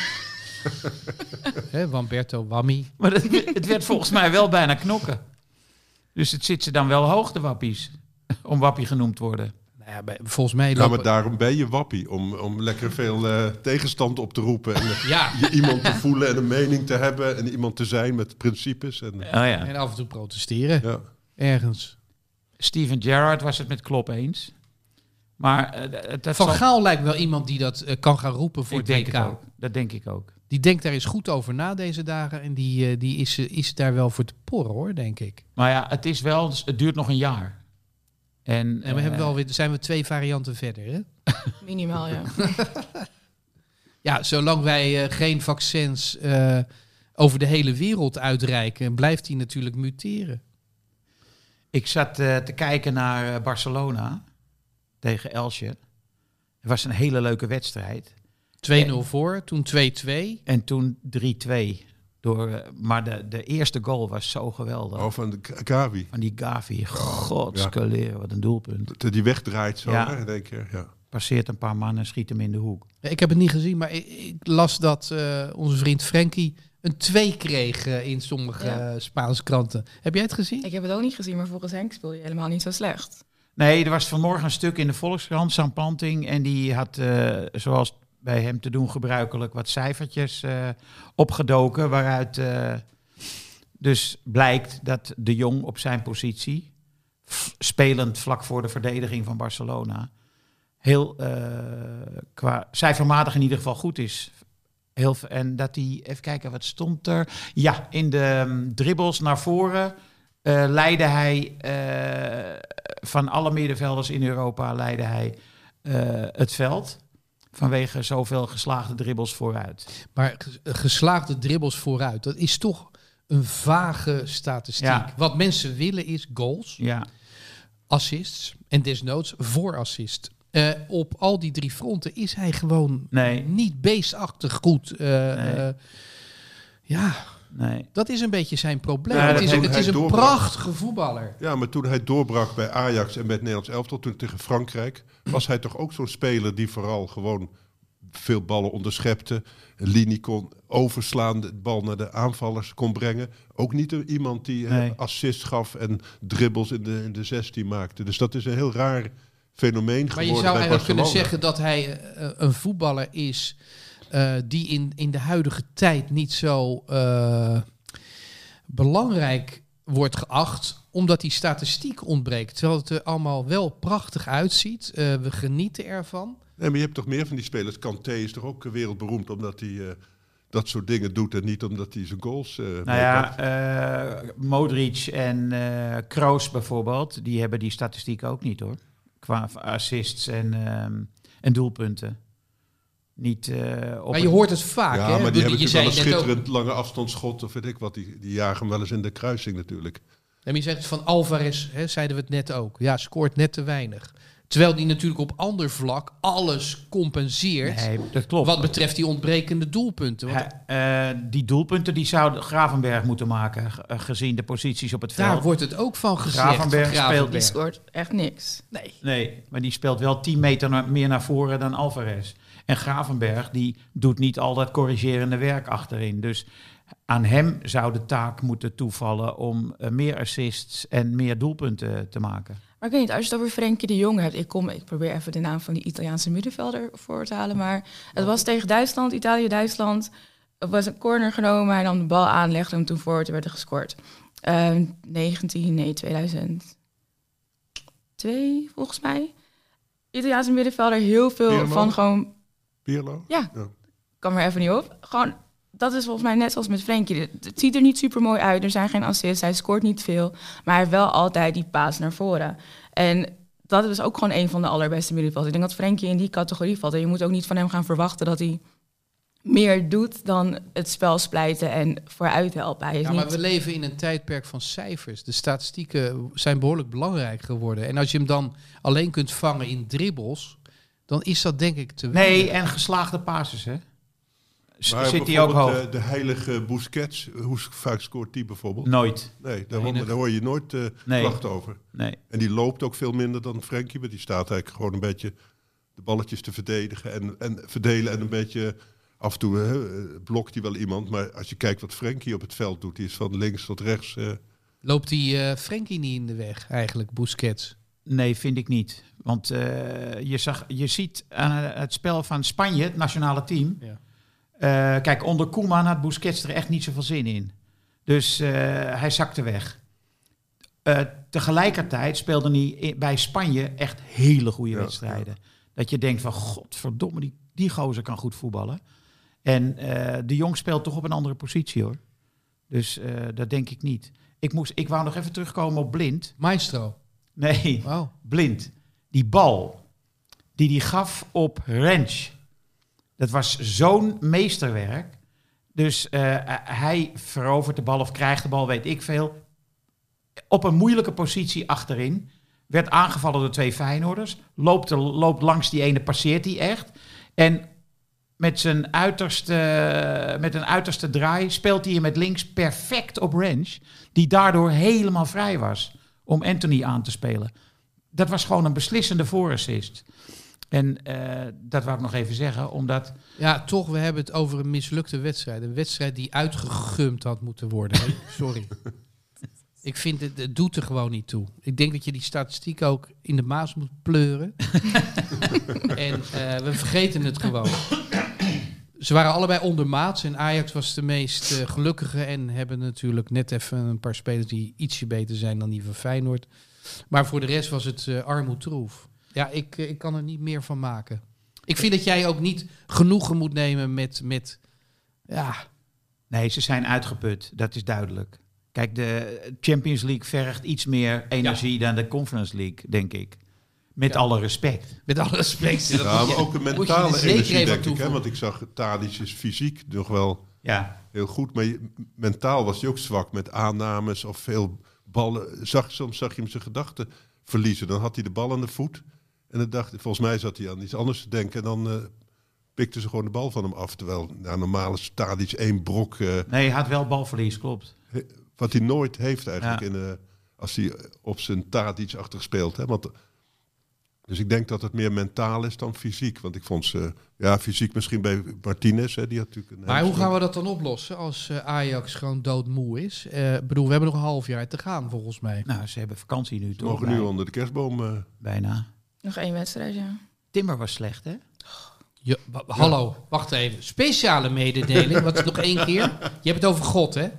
Hè, Wamberto Wammy. Maar het, het werd volgens mij wel bijna knokken. Dus het zit ze dan wel hoog, de Wappies. Om Wappie genoemd te worden. Nou ja, bij- volgens mij Ja, lopen... maar daarom ben je wappie. Om, om lekker veel uh, tegenstand op te roepen. En uh, Ja, je iemand te voelen en een mening te hebben. En iemand te zijn met principes. En, Oh ja. en af en toe protesteren. ja. Ergens. Steven Gerrard was het met Klopp eens. Maar uh, dat, dat Van zal- Gaal lijkt wel iemand die dat uh, kan gaan roepen voor ik het denk W K. het ook. Dat denk ik ook. Die denkt daar eens goed over na deze dagen. En die, uh, die is, uh, is daar wel voor te porren, hoor, denk ik. Maar ja, het is wel, het duurt nog een jaar. En, En we uh, hebben wel weer, zijn we twee varianten verder, hè? Minimaal, ja. Ja, zolang wij uh, geen vaccins uh, over de hele wereld uitreiken, blijft die natuurlijk muteren. Ik zat uh, te kijken naar uh, Barcelona tegen Elche. Het was een hele leuke wedstrijd. twee nul voor, toen twee twee. En toen drie twee. Door, uh, maar de, de eerste goal was zo geweldig. Oh, van de G- Gavi. Van die Gavi. Godskaleren, wat een doelpunt. Dat die wegdraait zo Ja. hè, in één keer. Ja. Passeert een paar mannen en schiet hem in de hoek. Ik heb het niet gezien, maar ik, ik las dat uh, onze vriend Frenkie een twee kreeg uh, in sommige Ja. uh, Spaanse kranten. Heb jij het gezien? Ik heb het ook niet gezien, maar volgens Henk speel je helemaal niet zo slecht. Nee, er was vanmorgen een stuk in de Volkskrant, Sam Panting. En die had, uh, zoals bij hem te doen gebruikelijk, wat cijfertjes uh, opgedoken. Waaruit uh, dus blijkt dat de Jong op zijn positie, f- spelend vlak voor de verdediging van Barcelona, heel uh, qua cijfermatig in ieder geval goed is. Heel, v- en dat hij, even kijken, wat stond er? Ja, in de um, dribbles naar voren uh, leidde hij, uh, van alle middenvelders in Europa, leidde hij uh, het veld. Vanwege zoveel geslaagde dribbels vooruit. Maar ges- geslaagde dribbels vooruit, dat is toch een vage statistiek. Ja. Wat mensen willen is goals, Ja, assists en desnoods voorassist. Uh, op al die drie fronten is hij gewoon Nee. niet beestachtig goed. Uh, Nee. uh, ja, nee. dat is een beetje zijn probleem. Ja, het dat is, hij- het hij is een doorbrak. prachtige voetballer. ja, maar toen hij doorbrak bij Ajax en bij het Nederlands elftal, toen tegen Frankrijk, was hij toch ook zo'n speler die vooral gewoon veel ballen onderschepte, een linie kon overslaan, de bal naar de aanvallers kon brengen. Ook niet een- iemand die eh, Nee. assist gaf en dribbles in de, in de zestien maakte. Dus dat is een heel raar fenomeen Maar geworden je zou bij eigenlijk kunnen Barcelona. zeggen dat hij uh, een voetballer is uh, die in, in de huidige tijd niet zo uh, belangrijk wordt geacht, omdat die statistiek ontbreekt. Terwijl het er allemaal wel prachtig uitziet. Uh, we genieten ervan. Nee, maar je hebt toch meer van die spelers. Kanté is toch ook wereldberoemd omdat hij uh, dat soort dingen doet en niet omdat hij zijn goals uh, Nou ja, uh, Modric en uh, Kroos bijvoorbeeld, die hebben die statistiek ook niet hoor. Qua assists en, um, en doelpunten. Niet, uh, op Maar je het- hoort het vaak. Ja, hè? maar die Je hebben zei natuurlijk wel een net ook- schitterend lange afstandsschot of weet ik wat. Die, die jagen hem wel eens in de kruising natuurlijk. En je zegt van Alvarez, hè, zeiden we het net ook. Ja, scoort net te weinig. Terwijl die natuurlijk op ander vlak alles compenseert. Nee, dat klopt. Wat betreft die ontbrekende doelpunten. Want Hij, uh, die doelpunten die zou Gravenberg moeten maken, ge- uh, gezien de posities op het veld. daar wordt het ook van gezegd. Gravenberg van speelt Die Gravenberg. scoort echt niks. Nee. Nee, maar die speelt wel tien meter na- meer naar voren dan Alvarez. En Gravenberg die doet niet al dat corrigerende werk achterin. Dus aan hem zou de taak moeten toevallen om uh, meer assists en meer doelpunten te maken. Maar ik weet niet, als je het over Frenkie de Jong hebt, ik, kom, ik probeer even de naam van die Italiaanse middenvelder voor te halen, maar het was tegen Duitsland, Italië-Duitsland. Er was een corner genomen, hij nam de bal aan, legde hem toen voor, toen werd er gescoord. Uh, negentien, nee, tweeduizend twee volgens mij. In Italiaanse middenvelder heel veel Pirlo? van gewoon... Pirlo? Ja, Ja. kan er even niet op. Gewoon, dat is volgens mij net zoals met Frenkie. Het, het ziet er niet super mooi uit. Er zijn geen assists. Hij scoort niet veel. Maar hij heeft wel altijd die paas naar voren. En dat is ook gewoon een van de allerbeste middenvelders. Ik denk dat Frenkie in die categorie valt. En je moet ook niet van hem gaan verwachten dat hij meer doet dan het spel splijten en vooruit helpen. Hij is Ja, niet... maar we leven in een tijdperk van cijfers. De statistieken zijn behoorlijk belangrijk geworden. En als je hem dan alleen kunt vangen in dribbles, dan is dat denk ik te weinig. Nee, en geslaagde passes, hè? S- Maar Zit hij ook bijvoorbeeld, hoog? eh, De heilige Busquets, hoe vaak scoort die bijvoorbeeld? Nooit. Nee, daar, Weinig. daar hoor je nooit uh, Nee. klachten over. Nee. En die loopt ook veel minder dan Frenkie, maar die staat eigenlijk gewoon een beetje de balletjes te verdedigen en, en verdelen en een beetje af en toe hè, blokt hij wel iemand. Maar als je kijkt wat Frenkie op het veld doet, die is van links tot rechts. Uh, Loopt die uh, Frenkie niet in de weg eigenlijk, Busquets? Nee, vind ik niet. Want uh, je, zag, je ziet aan het spel van Spanje, het nationale team... Ja. Uh, kijk, onder Koeman had Busquets er echt niet zoveel zin in. Dus uh, hij zakte weg. Uh, tegelijkertijd speelde hij in, bij Spanje echt hele goede Ja, wedstrijden. Ja. Dat je denkt van, godverdomme, die, die gozer kan goed voetballen. En uh, de Jong speelt toch op een andere positie, hoor. Dus uh, dat denk ik niet. Ik, moest, ik wou nog even terugkomen op Blind. Maestro. Nee, Wow. Blind. Die bal die hij gaf op Rensch. Dat was zo'n meesterwerk. Dus uh, hij verovert de bal of krijgt de bal, weet ik veel. Op een moeilijke positie achterin. Werd aangevallen door twee Feyenoorders. Loopt, loopt langs die ene, passeert hij echt. En met, zijn uiterste, met een uiterste draai speelt hij met links perfect op Rensch. Die daardoor helemaal vrij was om Anthony aan te spelen. Dat was gewoon een beslissende voorassist. En uh, dat wou ik nog even zeggen, omdat... Ja, toch, we hebben het over een mislukte wedstrijd. Een wedstrijd die uitgegumd had moeten worden. Sorry. Ik vind, het, het doet er gewoon niet toe. Ik denk dat je die statistiek ook in de maas moet pleuren. En uh, we vergeten het gewoon. Ze waren allebei ondermaats en Ajax was de meest uh, gelukkige en hebben natuurlijk net even een paar spelers die ietsje beter zijn dan die van Feyenoord. Maar voor de rest was het uh, armoedroef. Ja, ik, uh, ik kan er niet meer van maken. Ik vind dat jij ook niet genoegen moet nemen met... met ja. Nee, ze zijn uitgeput, dat is duidelijk. Kijk, de Champions League vergt iets meer energie ja. dan de Conference League, denk ik. Met ja. alle respect. Met alle respect. Dat ja, je, maar ook een mentale energie, denk ik. Hè? Want ik zag Tadic is fysiek nog wel ja. heel goed. Maar je, mentaal was hij ook zwak met aannames of veel ballen. Zag, soms zag je hem zijn gedachten verliezen. Dan had hij de bal aan de voet. En dan dacht, volgens mij zat hij aan iets anders te denken. En dan uh, pikte ze gewoon de bal van hem af. Terwijl nou, normaal is Tadic één brok. Uh, nee, hij had wel balverlies, klopt. He, wat hij nooit heeft eigenlijk. Ja. In, uh, als hij op zijn Tadic achter speelt. Hè? Want... Dus ik denk dat het meer mentaal is dan fysiek. Want ik vond ze, ja, fysiek misschien bij Martinez. Hè, die had natuurlijk een maar hoe gaan we dat dan oplossen als uh, Ajax gewoon doodmoe is? Ik uh, bedoel, we hebben nog een half jaar te gaan volgens mij. Nou, ze hebben vakantie nu ze toch? mogen nu onder de kerstboom. Uh... Bijna. Nog één wedstrijd, ja. Timber was slecht, hè? Ja, w- hallo, ja. Wacht even. Speciale mededeling, wat is nog één keer? Je hebt het over God, hè?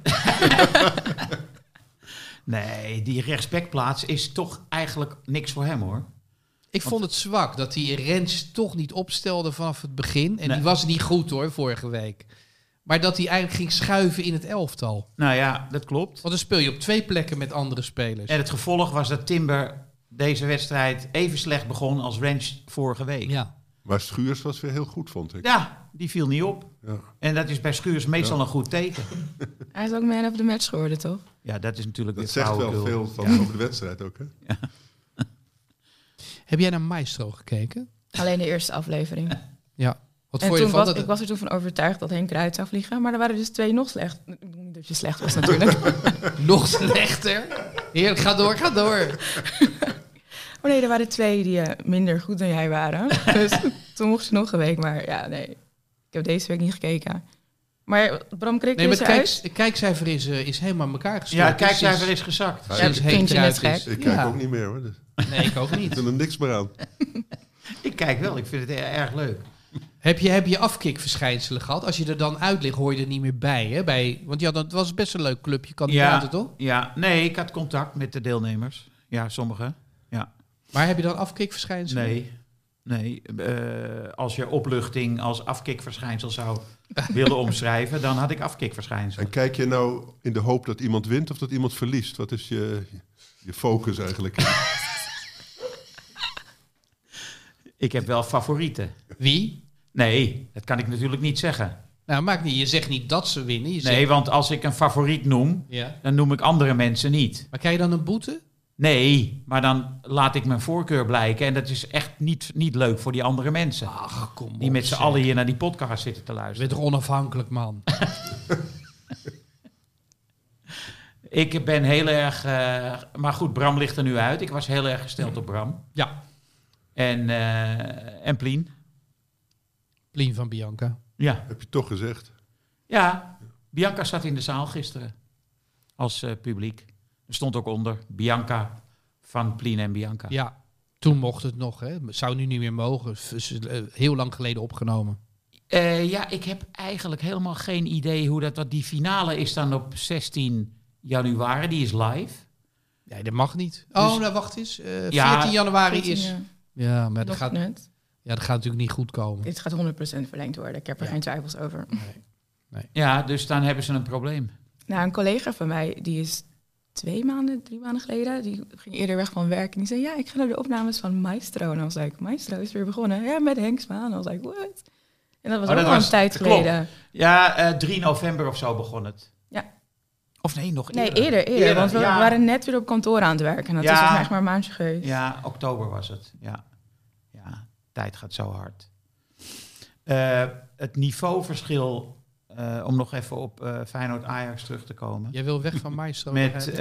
Nee, die rechtsbackplaats is toch eigenlijk niks voor hem, hoor. Ik vond het zwak dat hij Rens toch niet opstelde vanaf het begin. En nee. die was niet goed hoor, vorige week. Maar dat hij eigenlijk ging schuiven in het elftal. Nou ja, dat klopt. Want dan speel je op twee plekken met andere spelers. En het gevolg was dat Timber deze wedstrijd even slecht begon als Rens vorige week. Ja. Maar Schuurs was weer heel goed, vond ik. Ja, die viel niet op. Ja. En dat is bij Schuurs meestal ja. een goed teken. Hij is ook man of the match geworden, toch? Ja, dat is natuurlijk dat weer zegt wel kul. veel van ja. over de wedstrijd ook, hè? Ja. Heb jij naar Maestro gekeken? Alleen de eerste aflevering. Ja. Wat en voor toen je van was, dat... ik was er toen van overtuigd dat Henk eruit zou vliegen. Maar er waren dus twee nog slecht. Niet dat je slecht was natuurlijk. Nog slechter? Heerlijk, ga door, ga door. Oh nee, er waren twee die uh, minder goed dan jij waren. Dus toen mocht je nog een week. Maar ja, nee. Ik heb deze week niet gekeken. Maar Bram Krikke nee, is eruit. Het kijkcijfer is, uh, is helemaal in elkaar gestoken. Ja, het kijkcijfer is gezakt. Ja, ja, vind je net gek? Ik kijk ja. ook niet meer, hoor. Dus. Nee, ik ook niet. Ik doe er niks meer aan. Ik kijk wel, ik vind het erg leuk. Heb je, heb je afkikverschijnselen gehad? Als je er dan uit ligt, hoor je er niet meer bij, hè? Bij, want ja, dat was best een leuk clubje, kandidaten, ja, toch? Ja, nee, ik had contact met de deelnemers. Ja, sommigen. Ja. Maar heb je dan afkikverschijnselen? Nee. Nee, uh, als je opluchting als afkikverschijnsel zou willen omschrijven, dan had ik afkikverschijnsel. En kijk je nou in de hoop dat iemand wint of dat iemand verliest? Wat is je, je focus eigenlijk? Ik heb wel favorieten. Wie? Nee, dat kan ik natuurlijk niet zeggen. Nou, maakt niet. Je zegt niet dat ze winnen. Je nee, zegt... want als ik een favoriet noem, ja. dan noem ik andere mensen niet. Maar krijg je dan een boete? Nee, maar dan laat ik mijn voorkeur blijken. En dat is echt niet, niet leuk voor die andere mensen. Ach, kom op, die met z'n zeg. allen hier naar die podcast zitten te luisteren. Je bent toch onafhankelijk, man? Ik ben heel erg... Uh, maar goed, Bram ligt er nu uit. Ik was heel erg gesteld op Bram. Ja. En, uh, en Plien. Plien van Bianca. Ja. Heb je toch gezegd? Ja, Bianca zat in de zaal gisteren. Als uh, publiek. Er stond ook onder Bianca van Plien en Bianca. Ja, toen mocht het nog. Hè? Zou nu niet meer mogen. Heel lang geleden opgenomen. Uh, ja, ik heb eigenlijk helemaal geen idee hoe dat... Want die finale is dan op zestien januari. Die is live. Nee, dat mag niet. Dus, oh, nou wacht eens. Uh, ja, veertien januari veertien, is... Ja, ja maar dat nog gaat, net. ja, dat gaat natuurlijk niet goed komen. Dit gaat honderd procent verlengd worden. Ik heb er Ja. geen twijfels over. Nee. Nee. Ja, dus dan hebben ze een probleem. Nou, een collega van mij, die is twee maanden, drie maanden geleden, die ging eerder weg van werk. En die zei, ja, ik ga naar de opnames van Maestro. En dan was ik, Maestro is weer begonnen. Ja, met Henk Spaan. En dan was ik, what? En dat was Oh, ook dat al was- een tijd klopt. geleden. Ja, uh, drie november of zo begon het. Ja. Of nee, nog Nee, eerder. eerder, eerder. want we ja. waren net weer op kantoor aan het werken. En dat Ja. is volgens mij echt maar een maandje geweest. Ja, oktober was het. Ja, ja, tijd gaat zo hard. Uh, het niveauverschil, uh, om nog even op uh, Feyenoord-Ajax terug te komen. Jij wil weg van Maestro. Met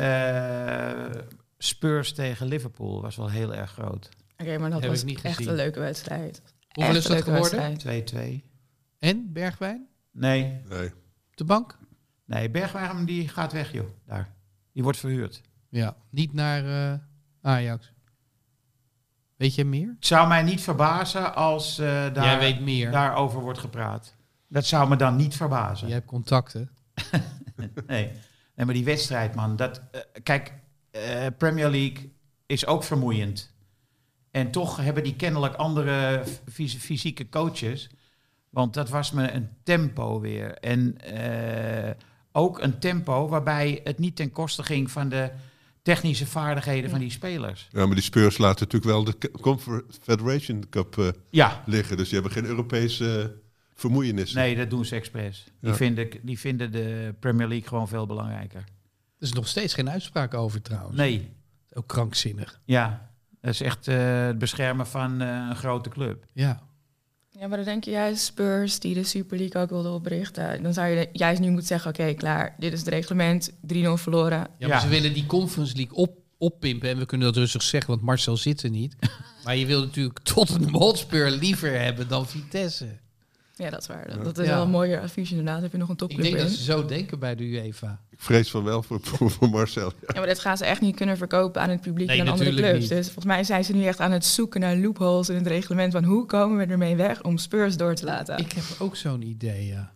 uh, Spurs tegen Liverpool was wel heel erg groot. Oké, okay, maar dat Heb was ik niet echt gezien. een leuke wedstrijd. Hoeveel Echt is een dat leuke geworden? wedstrijd. twee-twee. En Bergwijn? Nee, Nee. Op de bank? nee, Bergwijn die gaat weg, joh. Daar. Die wordt verhuurd. Ja, niet naar uh, Ajax. Weet je meer? Het zou mij niet verbazen als uh, Jij daar, weet meer. daarover wordt gepraat. Dat zou me dan niet verbazen. Jij hebt contacten. nee. nee, maar die wedstrijd, man. Dat, uh, kijk, uh, Premier League is ook vermoeiend. En toch hebben die kennelijk andere fys- fysieke coaches. Want dat was me een tempo weer. En uh, ook een tempo waarbij het niet ten koste ging van de technische vaardigheden ja. van die spelers. Ja, maar die Spurs laten natuurlijk wel de Confederation Cup uh, ja. liggen. Dus die hebben geen Europese uh, vermoeienissen. Nee, dat doen ze expres. Die, ja. vinden, die vinden de Premier League gewoon veel belangrijker. Er is nog steeds geen uitspraak over trouwens. Nee. Ook krankzinnig. Ja, dat is echt uh, het beschermen van uh, een grote club. Ja. Ja, maar dan denk je juist Spurs die de Super League ook wilde oprichten. Dan zou je juist nu moeten zeggen, oké, okay, klaar, dit is het reglement, drie nul verloren. Ja, maar ja. ze willen die Conference League op, oppimpen. En we kunnen dat rustig zeggen, want Marcel zit er niet. Maar je wil natuurlijk Tottenham Hotspur liever hebben dan Vitesse. Ja, dat is waar. Dat, dat is ja. wel een mooier advies inderdaad. Heb je nog een topclub Ik denk in. dat ze zo denken bij de UEFA. Ik vrees van wel voor, voor, voor Marcel. Ja. ja, maar dat gaan ze echt niet kunnen verkopen aan het publiek nee, en aan andere clubs. Niet. Dus volgens mij zijn ze nu echt aan het zoeken naar loopholes in het reglement van hoe komen we ermee weg om Spurs door te laten. Ik heb ook zo'n idee, ja.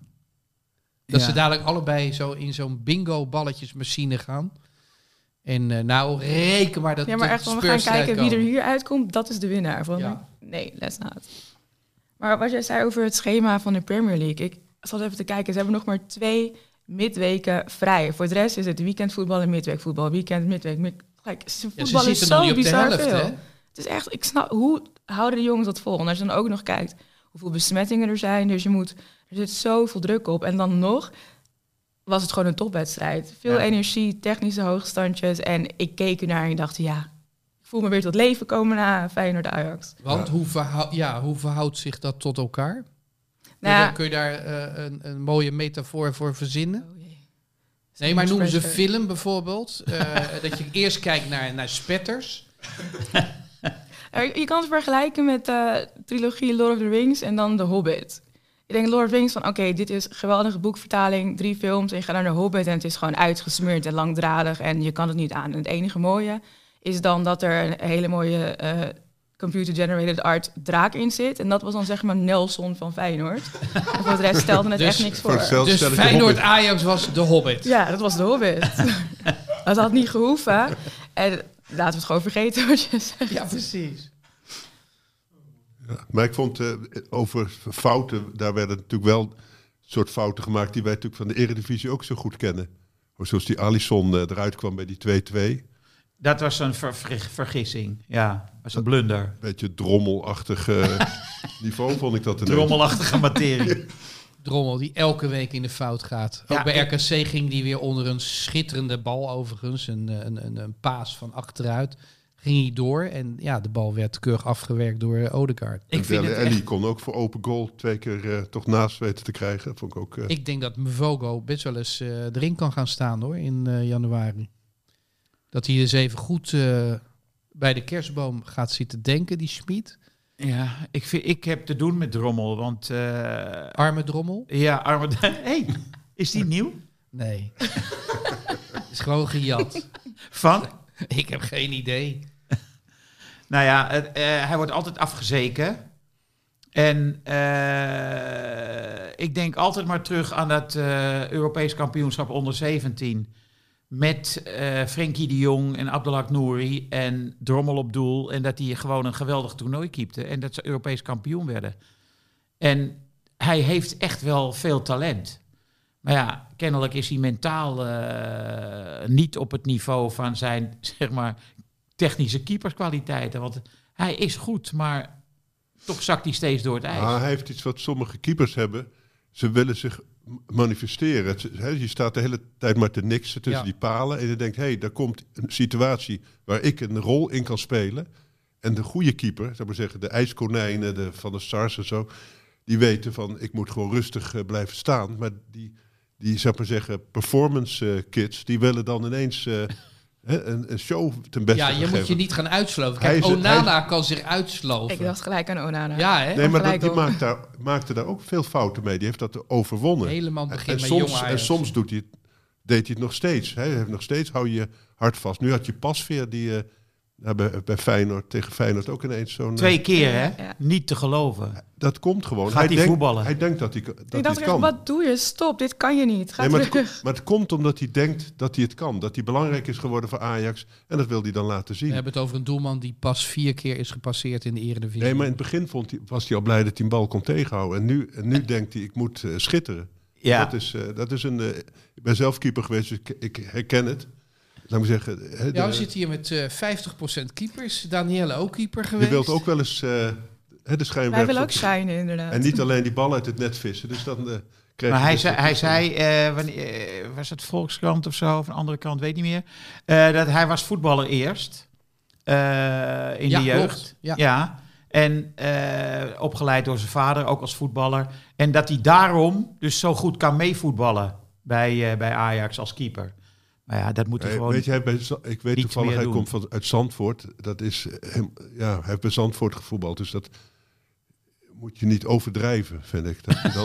Dat ja. ze dadelijk allebei zo in zo'n bingo-balletjesmachine gaan. En uh, nou, reken maar dat ja, maar echt, we gaan kijken wie er hier uitkomt, dat is de winnaar. Van, ja. Nee, let's not. Maar wat jij zei over het schema van de Premier League. Ik zat even te kijken, ze hebben nog maar twee midweken vrij. Voor de rest is het weekendvoetbal en midweekvoetbal. Weekend, midweek, mid... Gelijk, voetbal ja, is zo bizar helft, veel. Hè? Het is echt, ik snap, hoe houden de jongens dat vol? En als je dan ook nog kijkt hoeveel besmettingen er zijn. Dus je moet, er zit zoveel druk op. En dan nog was het gewoon een topwedstrijd. Veel ja. energie, technische hoogstandjes. En ik keek ernaar en ik dacht, ja, ik voel me weer tot leven komen na Feyenoord Ajax. Want ja. Hoe, verhou- ja, hoe verhoudt zich dat tot elkaar? Nou, kun, je, kun je daar uh, een, een mooie metafoor voor verzinnen? Oh, nee, maar noemen ze film bijvoorbeeld. Uh, dat je eerst kijkt naar, naar spetters. Je kan het vergelijken met de uh, trilogie Lord of the Rings en dan The Hobbit. Ik denk Lord of the Rings van, oké, okay, dit is een geweldige boekvertaling, drie films en je gaat naar The Hobbit en het is gewoon uitgesmeerd en langdradig en je kan het niet aan. En het enige mooie is dan dat er een hele mooie uh, computer-generated art draak in zit. En dat was dan zeg maar Nelson van Feyenoord. En voor de rest stelde het dus, echt niks voor. voor dus Feyenoord-Ajax was The Hobbit. Ja, dat was The Hobbit. Dat had niet gehoeven. En laten we het gewoon vergeten wat je zegt. Ja, precies. Ja, maar ik vond uh, over fouten, daar werden natuurlijk wel soort fouten gemaakt die wij natuurlijk van de Eredivisie ook zo goed kennen. Zoals die Alisson uh, eruit kwam bij die twee-twee. Dat was een ver- ver- vergissing, ja. Dat was een blunder. Beetje drommelachtig uh, niveau vond ik dat ineens. Drommelachtige materie. Drommel die elke week in de fout gaat. Ook Ja, bij ik- R K C ging die weer onder een schitterende bal overigens. Een, een, een, een paas van achteruit. Ging hij door en ja, de bal werd keurig afgewerkt door uh, Odegaard. Ik vind het en die echt... kon ook voor open goal twee keer uh, toch naast weten te krijgen. Dat vond ik ook... Uh, Ik denk dat Mvogo best wel eens uh, erin kan gaan staan hoor, in uh, januari. Dat hij dus even goed uh, bij de kerstboom gaat zitten denken, die Schmid. Ja, ik, vind, ik heb te doen met Drommel, want... Uh, Arme Drommel? ja, arme... hey, is die nieuw? Nee. Is gewoon gejat. Van? Ik heb geen idee. Nou ja, het, uh, hij wordt altijd afgezeken. En uh, ik denk altijd maar terug aan dat uh, Europees kampioenschap onder zeventien. Met uh, Frenkie de Jong en Abdelhak Nouri en Drommel op doel. En dat die gewoon een geweldig toernooi keepte. En dat ze Europees kampioen werden. En hij heeft echt wel veel talent. Maar ja, kennelijk is hij mentaal uh, niet op het niveau van zijn, zeg maar, technische keeperskwaliteiten. Want hij is goed, maar toch zakt hij steeds door het ijs. ah, hij heeft iets wat sommige keepers hebben. Ze willen zich manifesteren. Het, he, je staat de hele tijd maar te niksen tussen Ja. die palen. En je denkt, hé, hey, daar komt een situatie waar ik een rol in kan spelen. En de goede keeper, zou maar zeggen, de ijskonijnen, de Van der Sars en zo, die weten van, ik moet gewoon rustig uh, blijven staan. Maar die, die zou maar zeggen, performance uh, kids, die willen dan ineens uh, een, een show ten beste Ja, je geven. moet je niet gaan uitsloven. Hij Kijk, is- Onana hij kan zich uitsloven. Ik dacht gelijk aan Onana. Ja, hè? Nee, maar dat, Gelijk die op. maakt daar, maakte daar ook veel fouten mee. Die heeft dat overwonnen. Helemaal het begin en, met soms, jonge en Ajax. soms doet hij het, deed hij het nog steeds. Hij heeft nog steeds, hou je hart vast. Nu had je Pasveer, die uh, ja, bij, bij Feyenoord, tegen Feyenoord ook ineens zo'n... Twee keer, hè? Ja, ja. Niet te geloven. Dat komt gewoon. Gaat hij denkt, voetballen? Hij denkt dat hij, dat Ik hij dacht het echt, kan. wat doe je? Stop, dit kan je niet. Ga Nee, maar, het, terug. ko- maar het komt omdat hij denkt dat hij het kan. Dat hij belangrijk is geworden voor Ajax. En dat wil hij dan laten zien. We hebben het over een doelman die pas vier keer is gepasseerd in de Eredivisie. Nee, maar in het begin vond hij, was hij al blij dat hij een bal kon tegenhouden. En nu, en nu denkt hij, ik moet uh, schitteren. Ja. Dat is, uh, dat is een... Uh, ik ben zelf keeper geweest, dus ik, ik herken het. Laat me zeggen... Hè, Ja, we de- zitten hier met uh, vijftig procent keepers. Danielle ook keeper je geweest. wilt ook wel eens uh, hè, de schijnwerper... Wij willen ook shinen, inderdaad. En niet alleen die bal uit het net vissen. Dus dan uh, krijg Maar je hij dus zei, dat- hij zei uh, wanneer, uh, was het Volkskrant of zo, of een andere krant, weet niet meer, uh, dat hij was voetballer eerst, uh, in Ja, de jeugd. klopt. Ja. Ja. En uh, opgeleid door zijn vader, ook als voetballer. En dat hij daarom dus zo goed kan meevoetballen bij, uh, bij Ajax als keeper. Maar ja, dat moet hij Hey, gewoon... weet je, hij bij, Z- ik weet iets toevallig, meer hij doen. komt van, uit Zandvoort. Dat is, uh, hem, ja, hij heeft bij Zandvoort gevoetbald. Dus dat moet je niet overdrijven, vind ik. Dat je dan...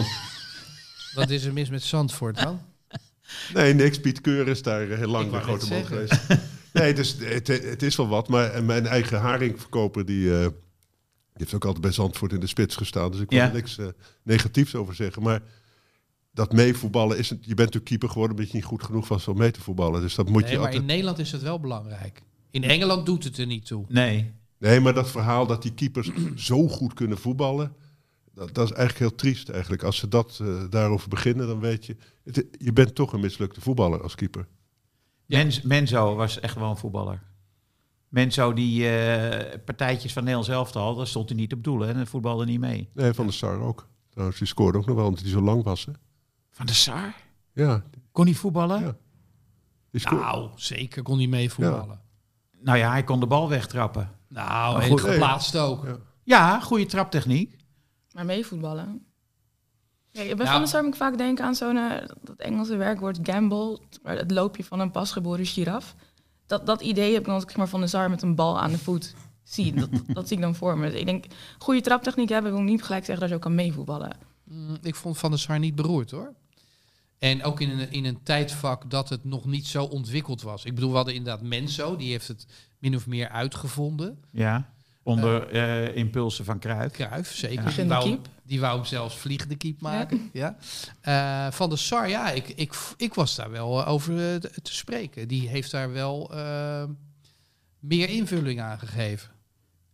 Wat is er mis met Zandvoort dan? Nee, niks. Piet Keur is daar heel lang Ik de wou grote man net geweest. Nee, dus het, het is wel wat. Maar mijn eigen haringverkoper, die, uh, die heeft ook altijd bij Zandvoort in de spits gestaan. Dus ik wil Ja. er niks uh, negatiefs over zeggen. Maar dat meevoetballen is... Je bent natuurlijk keeper geworden omdat je niet goed genoeg was om mee te voetballen. Dus dat moet Nee, je maar altijd... in Nederland is het wel belangrijk. In Engeland doet het er niet toe. Nee. Nee, maar dat verhaal dat die keepers zo goed kunnen voetballen... Dat, dat is eigenlijk heel triest eigenlijk. Als ze dat uh, daarover beginnen, dan weet je... Het, je bent toch een mislukte voetballer als keeper. Ja. Mens, Menzo was echt wel een voetballer. Menzo die uh, partijtjes van Nederlands elftal, daar stond hij niet op doel, hè? En voetbalde niet mee. Nee, Van der Sar ook. Trouwens, die scoorde ook nog wel, omdat hij zo lang was. Hè? Van de Sar? Ja, Kon hij voetballen? Ja. die scoorde... Nou, zeker kon hij mee voetballen. Nou ja, hij kon de bal wegtrappen. Nou, Maar en goed, geplaatst ook. Ja. Ja, goede traptechniek. Maar meevoetballen. Ja, bij Nou. Van der Sar moet ik vaak denken aan zo'n uh, dat Engelse werkwoord gamble. Het loopje van een pasgeboren giraf. Dat, dat idee heb ik dan als ik maar Van der Sar met een bal aan de voet zie. Dat, dat zie ik dan voor me. Dus ik denk, goede traptechniek hebben wil niet gelijk zeggen dat je ook kan meevoetballen. Mm, ik vond Van der Sar niet beroerd hoor. En ook in een, in een tijdvak dat het nog niet zo ontwikkeld was. Ik bedoel, we hadden inderdaad Menzo, die heeft het min of meer uitgevonden. Ja, onder uh, impulsen van Cruijff. Cruijff, zeker. Ja. Die, Vliegende wou, keep. die wou hem zelfs vliegende keep maken. Ja. Ja. Uh, van der Sar, ja, ik, ik, ik was daar wel over uh, te, te spreken. Die heeft daar wel uh, meer invulling aan gegeven.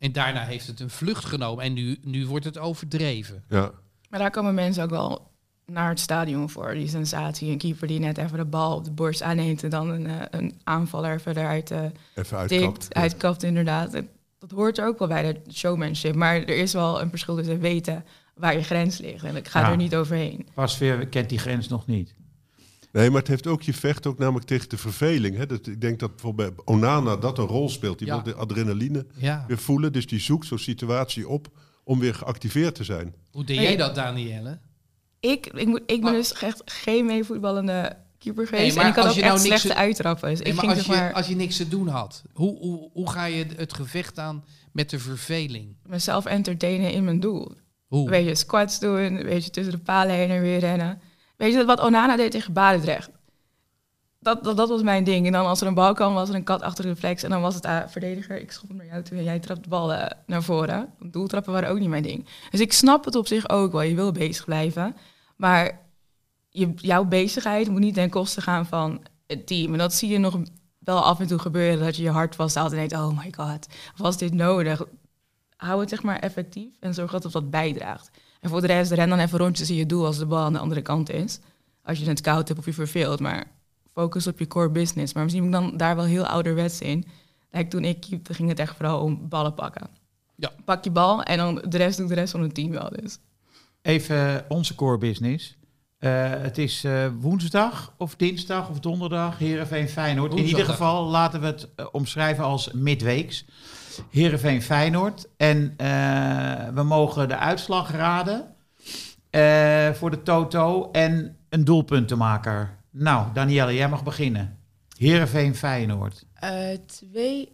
En daarna heeft het een vlucht genomen. En nu, nu wordt het overdreven. Ja. Maar daar komen mensen ook wel naar het stadion voor. Die sensatie, een keeper die net even de bal op de borst aanneemt... en dan een, uh, een aanvaller verder uit uh, Even uitkapt. tikt, uitkapt inderdaad. Dat, dat hoort er ook wel bij, de showmanship. Maar er is wel een verschil tussen weten waar je grens ligt. En ik ga Ja. er niet overheen. Pasveer kent die grens nog niet. Nee, maar het heeft ook, je vecht ook namelijk tegen de verveling. Hè? Dat, ik denk dat bijvoorbeeld bij Onana dat een rol speelt. Die Ja. wil de adrenaline Ja. weer voelen. Dus die zoekt zo'n situatie op om weer geactiveerd te zijn. Hoe deed Nee. jij dat, Danielle? Ik, ik, moet, ik ben Maar- dus echt geen meevoetballende keeper geweest. Nee, maar en ik had als ook je nou echt niks slechte te- uittrappen. Dus Nee, ik maar ging als, zeg je, maar als je niks te doen had, hoe, hoe, hoe ga je het gevecht aan met de verveling? mezelf entertainen in mijn doel. Hoe? Weet je, squats doen, weet je, tussen de palen heen en weer rennen. Weet je, wat Onana deed tegen Barendrecht. Dat, dat, dat was mijn ding. En dan als er een bal kwam, was er een kat achter de reflex. En dan was het, ah, verdediger, ik schop hem naar jou toe en jij trapt de bal uh, naar voren. Doeltrappen waren ook niet mijn ding. Dus ik snap het op zich ook wel. Je wil bezig blijven. Maar je, jouw bezigheid moet niet ten koste gaan van het team. En dat zie je nog wel af en toe gebeuren. Dat je je hart vasthoudt en denkt, oh my god, was dit nodig? Hou het zeg maar effectief en zorg dat het wat bijdraagt. En voor de rest, ren dan even rondjes in je doel als de bal aan de andere kant is. Als je het koud hebt of je verveelt, maar focus op je core business. Maar misschien ben ik dan daar wel heel ouderwets in. Like toen ik keepte, ging het echt vooral om ballen pakken. Ja. Pak je bal en dan de rest doet de rest van het team wel. Dus. Even onze core business. Uh, het is uh, woensdag of dinsdag of donderdag, Heerenveen Feyenoord. In Woensdag. ieder geval laten we het uh, omschrijven als midweeks. Heerenveen Feyenoord. En uh, we mogen de uitslag raden uh, voor de Toto en een doelpuntenmaker. Nou, Danielle, jij mag beginnen. Heerenveen Feyenoord. twee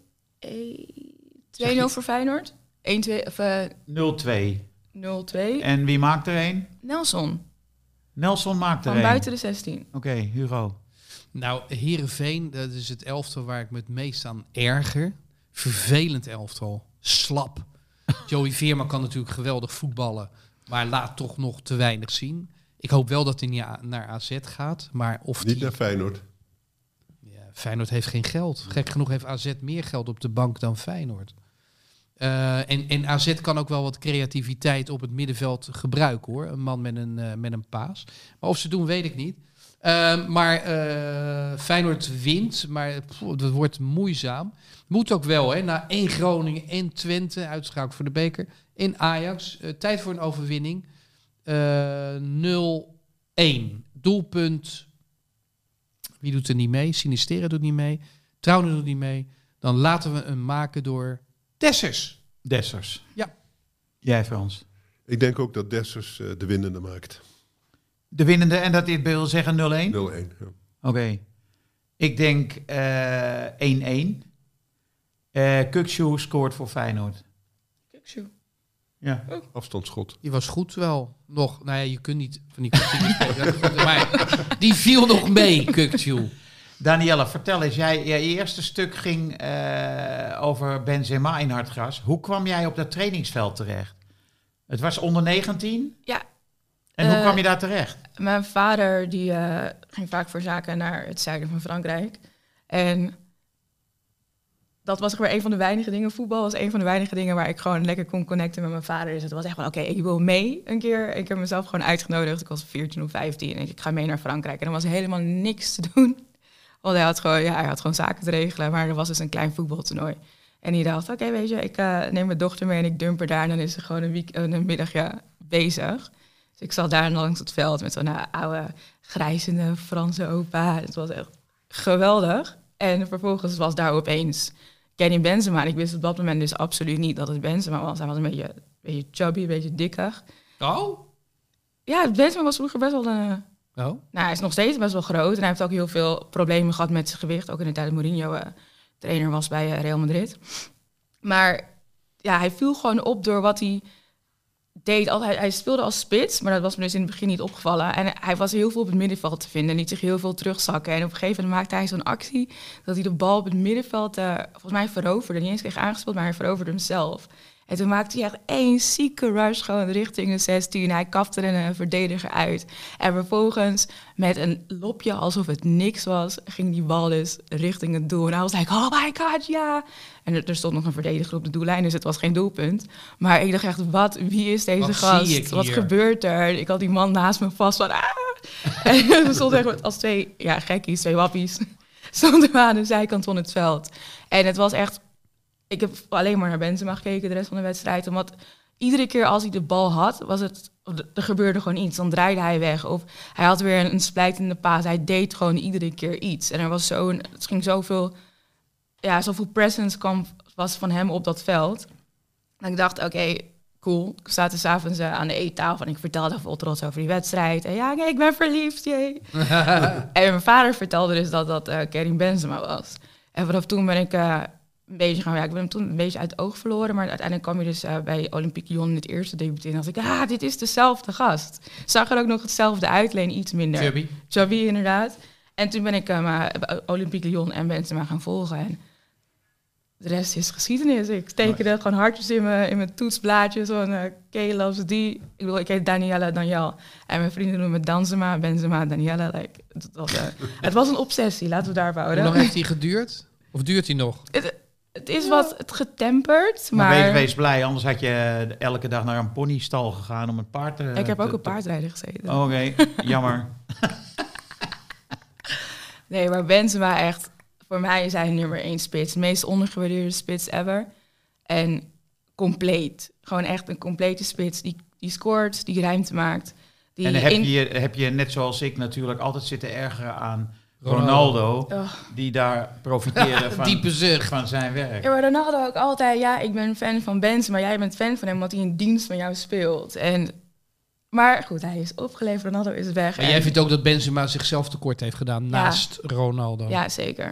nul voor Feyenoord. één twee of uh, nul twee. nul twee. En wie maakt er een? Nelson, Nelson maakt er van een. buiten de zestien. Oké, okay, Hugo. Nou, Heerenveen, dat is het elftal waar ik me het meest aan erger. Vervelend elftal. Slap. Joey Veerman kan natuurlijk geweldig voetballen, maar laat toch nog te weinig zien. Ik hoop wel dat hij niet naar A Z gaat, maar of Niet die... naar Feyenoord. Ja, Feyenoord heeft geen geld. Gek genoeg heeft A Z meer geld op de bank dan Feyenoord. Uh, en, en A Z kan ook wel wat creativiteit op het middenveld gebruiken, hoor. Een man met een, uh, met een paas. Maar of ze doen, weet ik niet. Uh, maar uh, Feyenoord wint, maar pff, dat wordt moeizaam. Moet ook wel, hè. Na één Groningen en Twente, uitschakel voor de beker. In Ajax, uh, tijd voor een overwinning. Uh, nul één. Doelpunt. Wie doet er niet mee? Sinistera doet niet mee. Trouwen doet niet mee. Dan laten we hem maken door Dessers. Dessers. Ja. Jij, Frans. Ik denk ook dat Dessers uh, de winnende maakt. De winnende, en dat dit wil zeggen nul één? nul één, ja. Oké. Okay. Ik denk uh, één één. Uh, Kukçu scoort voor Feyenoord. Kukçu. Ja. Oh. Afstandsschot. Die was goed wel. Nog, nou ja, je kunt niet van die kwartier spelen. Maar die viel nog mee, Kukçu. Danielle, vertel eens. Jij, je eerste stuk ging uh, over Benzema in Hartgras. Hoe kwam jij op dat trainingsveld terecht? Het was onder negentien? Ja. En uh, hoe kwam je daar terecht? Mijn vader die, uh, ging vaak voor zaken naar het zuiden van Frankrijk. En dat was weer een van de weinige dingen. Voetbal was een van de weinige dingen waar ik gewoon lekker kon connecten met mijn vader. Dus het was echt van, oké, okay, ik wil mee een keer. Ik heb mezelf gewoon uitgenodigd. Ik was veertien of vijftien en ik ga mee naar Frankrijk. En er was helemaal niks te doen. Want hij had gewoon, ja, hij had gewoon zaken te regelen. Maar er was dus een klein voetbaltoernooi. En die dacht, oké, okay, weet je, ik uh, neem mijn dochter mee en ik dump haar daar. En dan is ze gewoon een, week, een middagje bezig. Dus ik zat daar langs het veld met zo'n uh, oude, grijzende Franse opa. Het was echt geweldig. En vervolgens was daar opeens Kenny Benzema. En ik wist op dat moment dus absoluut niet dat het Benzema was. Hij was een beetje, een beetje chubby, een beetje dikker. Oh? Ja, Benzema was vroeger best wel een... Oh? Nou, hij is nog steeds best wel groot. En hij heeft ook heel veel problemen gehad met zijn gewicht. Ook in de tijd dat Mourinho uh, trainer was bij uh, Real Madrid. Maar ja, hij viel gewoon op door wat hij deed. Hij, hij speelde als spits, maar dat was me dus in het begin niet opgevallen. En hij was heel veel op het middenveld te vinden. En liet zich heel veel terugzakken. En op een gegeven moment maakte hij zo'n actie dat hij de bal op het middenveld uh, volgens mij veroverde. Niet eens kreeg aangespeeld, maar hij veroverde hem zelf. En toen maakte hij echt één zieke rush gewoon richting de zestien. Hij kapte er een verdediger uit. En vervolgens met een lopje alsof het niks was, ging die bal dus richting het doel. En hij was like, oh my god, ja. En er, er stond nog een verdediger op de doellijn, dus het was geen doelpunt. Maar ik dacht echt, wat, wie is deze Wat gast? zie ik Wat hier? gebeurt er? Ik had die man naast me vast van, ah. En we stonden echt als twee, ja, gekkies, twee wappies. Stonden we aan de zijkant van het veld. En het was echt... Ik heb alleen maar naar Benzema gekeken de rest van de wedstrijd. Omdat iedere keer als hij de bal had, was het, er gebeurde gewoon iets. Dan draaide hij weg. Of hij had weer een, een splijtende paas. Hij deed gewoon iedere keer iets. En er was zo'n, het ging zoveel, ja, zoveel presence kwam, was van hem op dat veld. En ik dacht, oké, okay, cool. Ik zat dus avonds uh, aan de eettafel en ik vertelde vol trots over die wedstrijd. En ja, nee, ik ben verliefd, jee. En mijn vader vertelde dus dat dat uh, Karim Benzema was. En vanaf toen ben ik... Uh, Een beetje gaan, ja, ik ben hem toen een beetje uit het oog verloren, maar uiteindelijk kwam je dus uh, bij Olympique Lyon in het eerste debuut in. En dacht ik, ah, dit is dezelfde gast. Zag er ook nog hetzelfde uit, alleen iets minder. Chubby. Chubby, inderdaad. En toen ben ik uh, maar Olympique Lyon en Benzema gaan volgen. En de rest is geschiedenis. Ik tekende gewoon hartjes in mijn, in mijn toetsblaadjes van uh, Kay loves die. Ik bedoel, ik heet Daniela Daniel. En mijn vrienden noemen me Danzema, Benzema, Daniela. Like, het, was, uh, het was een obsessie, laten we daarop houden. Hoe lang heeft hij geduurd? Of duurt hij nog? Het, Het is wat het getemperd, Maar, maar... wees, wees blij, anders had je elke dag naar een ponystal gegaan om een paard te... Ik heb ook te, een paardrijden gezeten. Oh, oké, okay. Jammer. Nee, maar Benzema echt... Voor mij is hij nummer één spits. De meest ondergewaardeerde spits ever. En compleet. Gewoon echt een complete spits. Die, die scoort, die ruimte maakt. Die en dan heb, in... je, heb je, net zoals ik natuurlijk, altijd zitten ergeren aan Ronaldo. Oh. Die daar profiteren van, Diepe zucht. van zijn werk. Ja, maar Ronaldo ook altijd... Ja, ik ben fan van Benzema, maar jij bent fan van hem... omdat hij in dienst van jou speelt. En... Maar goed, hij is opgeleverd, Ronaldo is weg. Maar en... jij vindt ook dat Benzema zichzelf tekort heeft gedaan ja. naast Ronaldo? Ja, zeker.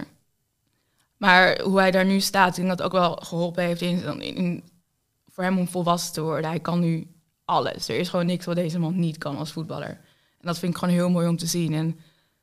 Maar hoe hij daar nu staat, ik denk dat ook wel geholpen heeft in, in, in, voor hem om volwassen te worden. Hij kan nu alles. Er is gewoon niks wat deze man niet kan als voetballer. En dat vind ik gewoon heel mooi om te zien. En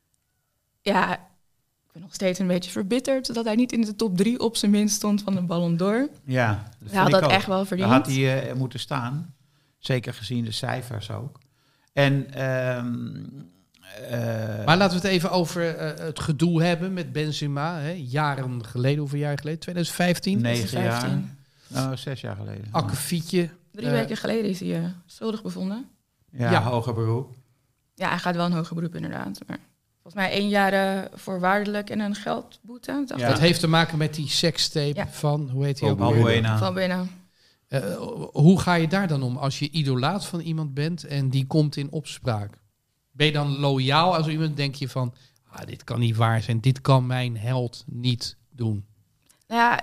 ja, ik ben nog steeds een beetje verbitterd dat hij niet in de top drie op zijn minst stond van de Ballon d'Or. Ja, dat hij had dat ook. echt wel verdiend. Daar had hij uh, moeten staan. Zeker gezien de cijfers ook. En... Um, Uh, maar laten we het even over uh, het gedoe hebben met Benzema. Hè? Jaren geleden, hoeveel jaar geleden? twintig vijftien? Negen jaar. Oh, zes jaar geleden. Akkefietje. Drie uh, weken geleden is hij uh, schuldig bevonden. Ja, ja, hoger beroep. Ja, hij gaat wel een hoger beroep inderdaad. Maar volgens mij één jaar uh, voorwaardelijk en een geldboete. Dacht ja. Dat heeft te maken met die sekstape ja. van, hoe heet hij ook? Valbuena. Valbuena. Uh, hoe ga je daar dan om als je idolaat van iemand bent en die komt in opspraak? Ben je dan loyaal als iemand denk je van, ah, dit kan niet waar zijn, dit kan mijn held niet doen? Nou ja,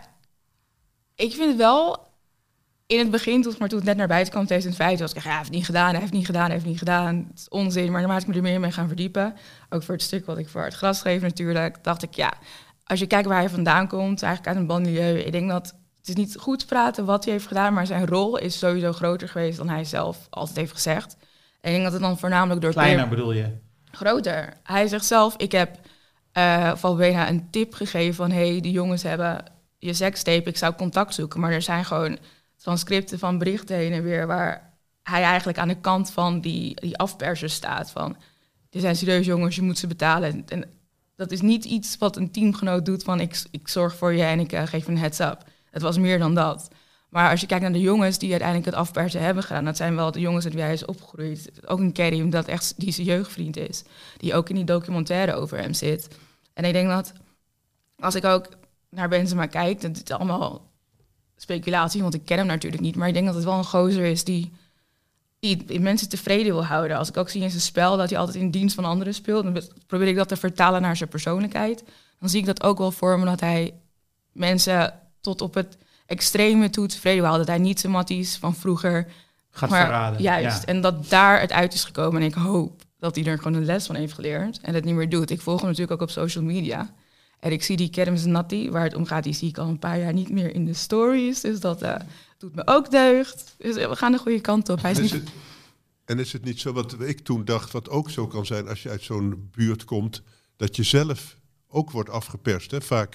ik vind het wel, in het begin, toen, maar toen het net naar buiten kwam, twintig vijftien, was ik, ja, hij heeft niet gedaan, hij heeft niet gedaan, hij heeft niet gedaan. Het is onzin, maar naarmate ik me er meer mee gaan verdiepen, ook voor het stuk wat ik voor het gras schreef natuurlijk, dacht ik, ja, als je kijkt waar hij vandaan komt, eigenlijk uit een banlieue, ik denk dat het is niet goed praten wat hij heeft gedaan, maar zijn rol is sowieso groter geweest dan hij zelf altijd heeft gezegd. En ik denk dat het dan voornamelijk door... Kleiner bedoel je? Groter. Hij zegt zelf, ik heb uh, Valbuena een tip gegeven van... hé, hey, die jongens hebben je sekstape, ik zou contact zoeken. Maar er zijn gewoon transcripten van berichten heen en weer... waar hij eigenlijk aan de kant van die, die afpersers staat. Van, dit zijn serieus jongens, je moet ze betalen. En dat is niet iets wat een teamgenoot doet van... ik, ik zorg voor je en ik uh, geef een heads-up. Het was meer dan dat. Maar als je kijkt naar de jongens die uiteindelijk het afpersen hebben gedaan... dat zijn wel de jongens met wie hij is opgegroeid. Ook een Karim, dat echt die zijn jeugdvriend is. Die ook in die documentaire over hem zit. En ik denk dat, als ik ook naar Benzema kijk... dat het allemaal speculatie, want ik ken hem natuurlijk niet... maar ik denk dat het wel een gozer is die, die mensen tevreden wil houden. Als ik ook zie in zijn spel dat hij altijd in dienst van anderen speelt... dan probeer ik dat te vertalen naar zijn persoonlijkheid. Dan zie ik dat ook wel voor me dat hij mensen tot op het... extreme toe tevreden houden. Dat hij niet zijn matties van vroeger... gaat maar, verraden. Juist. Ja. En dat daar het uit is gekomen. En ik hoop dat hij er gewoon een les van heeft geleerd. En het niet meer doet. Ik volg hem natuurlijk ook op social media. En ik zie die Kerem Zenati, waar het om gaat... die zie ik al een paar jaar niet meer in de stories. Dus dat uh, doet me ook deugd. Dus we gaan de goede kant op. Hij is en, is niet... het, en is het niet zo wat ik toen dacht... wat ook zo kan zijn als je uit zo'n buurt komt... dat je zelf ook wordt afgeperst, hè? Vaak...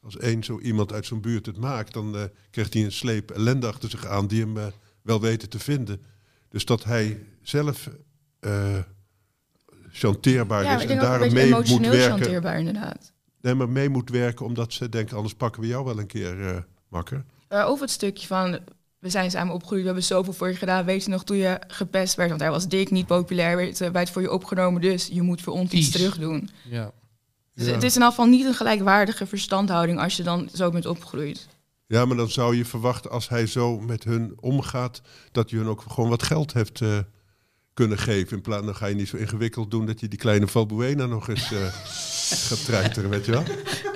als één zo iemand uit zo'n buurt het maakt, dan uh, krijgt hij een sleep ellende achter zich aan die hem uh, wel weten te vinden. Dus dat hij zelf uh, chanteerbaar Ja, is ik en denk ook een daarom beetje mee moet emotioneel werken. chanteerbaar inderdaad. Nee, maar mee moet werken omdat ze denken, anders pakken we jou wel een keer uh, makker. Uh, of het stukje van, we zijn samen opgegroeid, we hebben zoveel voor je gedaan. Weet je nog toen je gepest werd, want hij was dik, niet populair, werd uh, het voor je opgenomen, dus je moet voor ons iets Kies. terug doen. Ja. Dus Ja. het is in afval niet een gelijkwaardige verstandhouding als je dan zo bent opgegroeid. Ja, maar dan zou je verwachten als hij zo met hun omgaat, dat je hun ook gewoon wat geld heeft uh, kunnen geven. In plaats dan ga je niet zo ingewikkeld doen dat je die kleine Valbuena nog eens uh, gaat treiteren, weet je wel?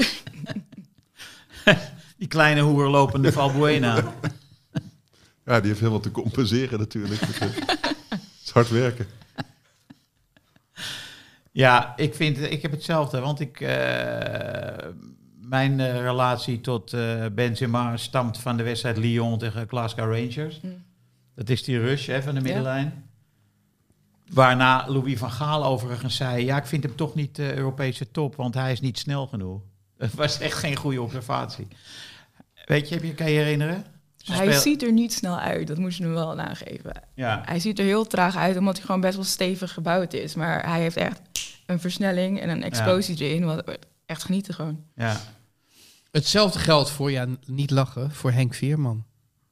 Die kleine hoerlopende Valbuena. Ja, die heeft heel wat te compenseren natuurlijk. Het is hard werken. Ja, ik vind, ik heb hetzelfde, want ik, uh, mijn uh, relatie tot uh, Benzema stamt van de wedstrijd Lyon tegen Glasgow Rangers. Mm. Dat is die rush hè, van de middenlijn. Ja. Waarna Louis van Gaal overigens zei, ja, ik vind hem toch niet de uh, Europese top, want hij is niet snel genoeg. Dat was echt geen goede observatie. Weet je, heb je, kan je herinneren? Ze Hij speel... ziet er niet snel uit, dat moet je hem wel nageven. Ja. Hij ziet er heel traag uit, omdat hij gewoon best wel stevig gebouwd is. Maar hij heeft echt een versnelling en een explosie ja. erin, wat echt genieten gewoon. Ja. Hetzelfde geldt voor, ja, niet lachen, voor Henk Veerman.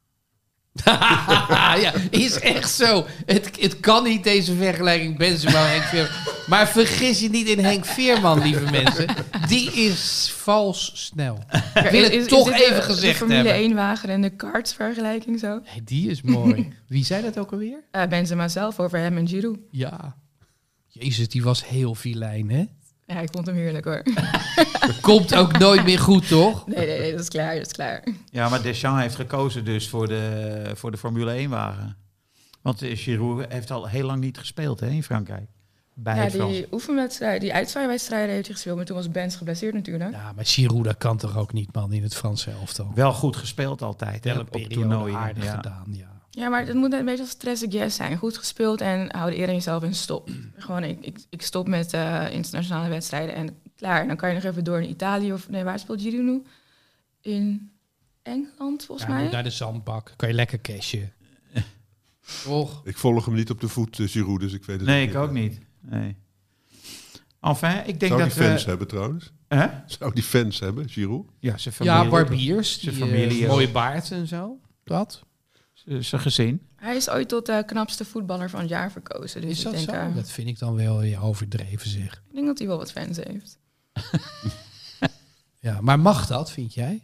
Ja, is echt zo. Het, het kan niet, deze vergelijking Benzema en Henk Veerman. Maar vergis je niet in Henk Veerman, lieve mensen. Die is vals snel. Ik wil het is, toch is even de, gezegd de Formule hebben. één wagen en de karts vergelijking zo? Hey, die is mooi. Wie zei dat ook alweer? Uh, Benzema zelf over hem en Giroud. Ja. Jezus, die was heel vilijn, hè? Ja, ik vond hem heerlijk hoor. Komt ook nooit meer goed, toch? Nee, nee, nee, dat is klaar, dat is klaar. Ja, maar Deschamps heeft gekozen dus voor de, voor de Formule één wagen. Want uh, Giroud heeft al heel lang niet gespeeld hè, in Frankrijk. Bij ja, het Frans. die oefenwedstrijden, die uitzwaaiwedstrijden heeft hij gespeeld, maar toen was Benz geblesseerd natuurlijk. Ja, maar Giroud, dat kan toch ook niet, man, in het Franse elftal. Wel goed gespeeld altijd. Wel hè, een op periode toernooien. aardig Ja. gedaan, ja. Ja, maar het moet net een beetje als Trezeguet zijn. Goed gespeeld en hou eerder jezelf in stop. Gewoon, ik, ik, ik stop met uh, internationale wedstrijden en klaar. En dan kan je nog even door naar Italië of... Nee, waar speelt Giroud nu? In Engeland, volgens Ja, mij. moet naar de zandbak. Kan je lekker cashen. Toch? Ik volg hem niet op de voet, uh, Giroud, dus ik weet het Nee, niet. ik ook niet. Nee. Enfin, ik denk Zou dat die fans we... hebben trouwens? Huh? Zou die fans hebben, Giroud? Ja, zijn familie. Ja, barbiers. Zijn Die, familie uh, ook. mooie baard en zo. Dat. Zijn gezin. Hij is ooit tot de knapste voetballer van het jaar verkozen. Dus Is dat ik denk, zo? uh, Dat vind ik dan wel ja, overdreven, zeg. ik denk dat hij wel wat fans heeft. Ja, maar mag dat, vind jij?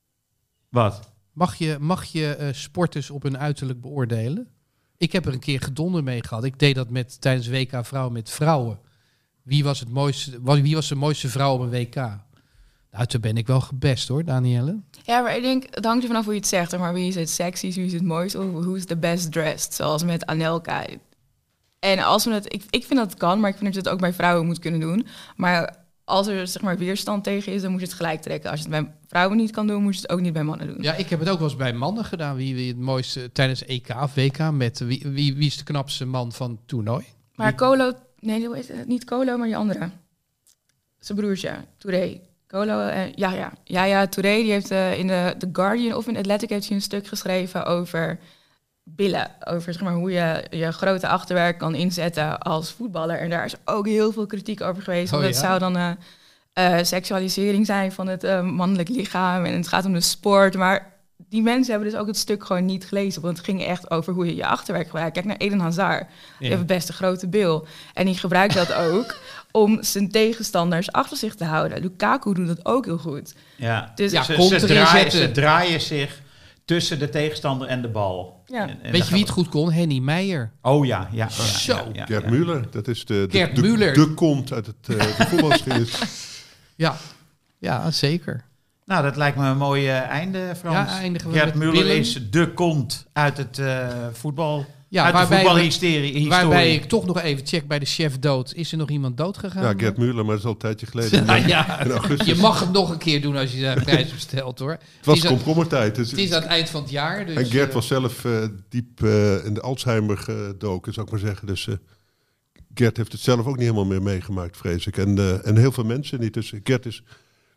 Wat? Mag je, mag je uh, sporters op hun uiterlijk beoordelen? Ik heb er een keer gedonder mee gehad. Ik deed dat met, tijdens W K Vrouwen met vrouwen. Wie was, het mooiste, wie was de mooiste vrouw op een W K? Nou, toen ben ik wel gebest hoor, Danielle. Ja, maar ik denk, het hangt er vanaf hoe je het zegt. Maar wie is het sexiest, wie is het mooist of who is the best dressed? Zoals met Anelka. En als we het, ik, ik vind dat het kan, maar ik vind dat je het ook bij vrouwen moet kunnen doen. Maar als er zeg maar weerstand tegen is, dan moet je het gelijk trekken. Als je het bij vrouwen niet kan doen, moet je het ook niet bij mannen doen. Ja, ik heb het ook wel eens bij mannen gedaan. Wie, wie het mooiste tijdens E K of W K met wie, wie, wie is de knapste man van het toernooi? Maar Wie- Colo, nee, hoe heet het? Niet Colo, maar die andere. Zijn broertje, Touré. Colo, uh, ja, ja. Ja, ja, Touré, die heeft uh, in de The Guardian of in Athletic heeft hij een stuk geschreven over billen. Over zeg maar, hoe je je grote achterwerk kan inzetten als voetballer. En daar is ook heel veel kritiek over geweest. Oh, Want het ja? zou dan uh, uh, seksualisering zijn van het uh, mannelijk lichaam. En het gaat om de sport. Maar die mensen hebben dus ook het stuk gewoon niet gelezen. Want het ging echt over hoe je je achterwerk gebruikt. Kijk naar Eden Hazard. Die Ja. heeft best een grote bil. En die gebruikt dat ook om zijn tegenstanders achter zich te houden. Lukaku doet dat ook heel goed. Ja, Dus Ja, ze, komt ze, erin draaien, zetten. ze draaien zich tussen de tegenstander en de bal. Ja. En- en Weet dan je wie het gaat goed kon? Henny Meijer. Oh ja, ja. ja, Zo. ja, ja, Gert ja. Müller, dat is de, de, Gert de, Müller. de kont uit het uh, de voetbalgeschiedenis. Ja, ja zeker. Nou, dat lijkt me een mooi uh, einde, Frans. Ja, eindigen we Gert met Müller billen. is de kont uit het uh, voetbal. Ja, uit de waarbij we- voetbalhysterie. Waarbij ik toch nog even check bij de chef dood. Is er nog iemand dood gegaan? Ja, Gert Müller, maar dat is al een tijdje geleden. Ja, ja. In augustus. Je mag het nog een keer doen als je daar een prijs bestelt, hoor. Het was is aan- komkommertijd. Dus Het is aan het eind van het jaar. Dus, en Gert eh, was zelf uh, diep uh, in de Alzheimer gedoken, zou ik maar zeggen. Dus uh, Gert heeft het zelf ook niet helemaal meer meegemaakt, vrees ik. En, uh, en heel veel mensen niet. Dus Gert is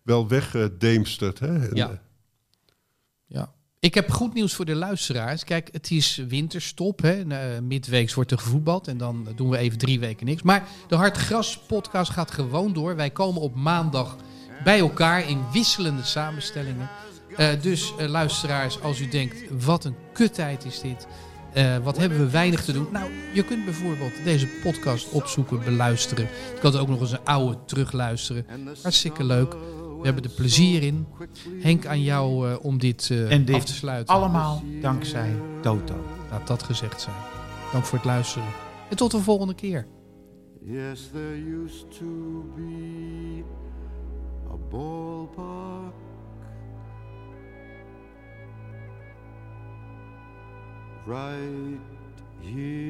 wel wegdeemstert. Hè? En, Ja. eh, Ja. Ik heb goed nieuws voor de luisteraars. Kijk, het is winterstop. Hè. Uh, midweeks wordt er gevoetbald en dan doen we even drie weken niks. Maar de Hartgras podcast gaat gewoon door. Wij komen op maandag bij elkaar in wisselende samenstellingen. Uh, dus uh, luisteraars, als u denkt, wat een kuttijd is dit. Uh, wat hebben we weinig te doen? Nou, je kunt bijvoorbeeld deze podcast opzoeken, beluisteren. Je kan het ook nog eens een oude terugluisteren. Hartstikke leuk. We hebben er plezier in. Henk, aan jou uh, om dit, uh, En dit af te sluiten. allemaal dankzij Toto. Laat dat gezegd zijn. Dank voor het luisteren. En tot de volgende keer. Yes, there used to be a ballpark right here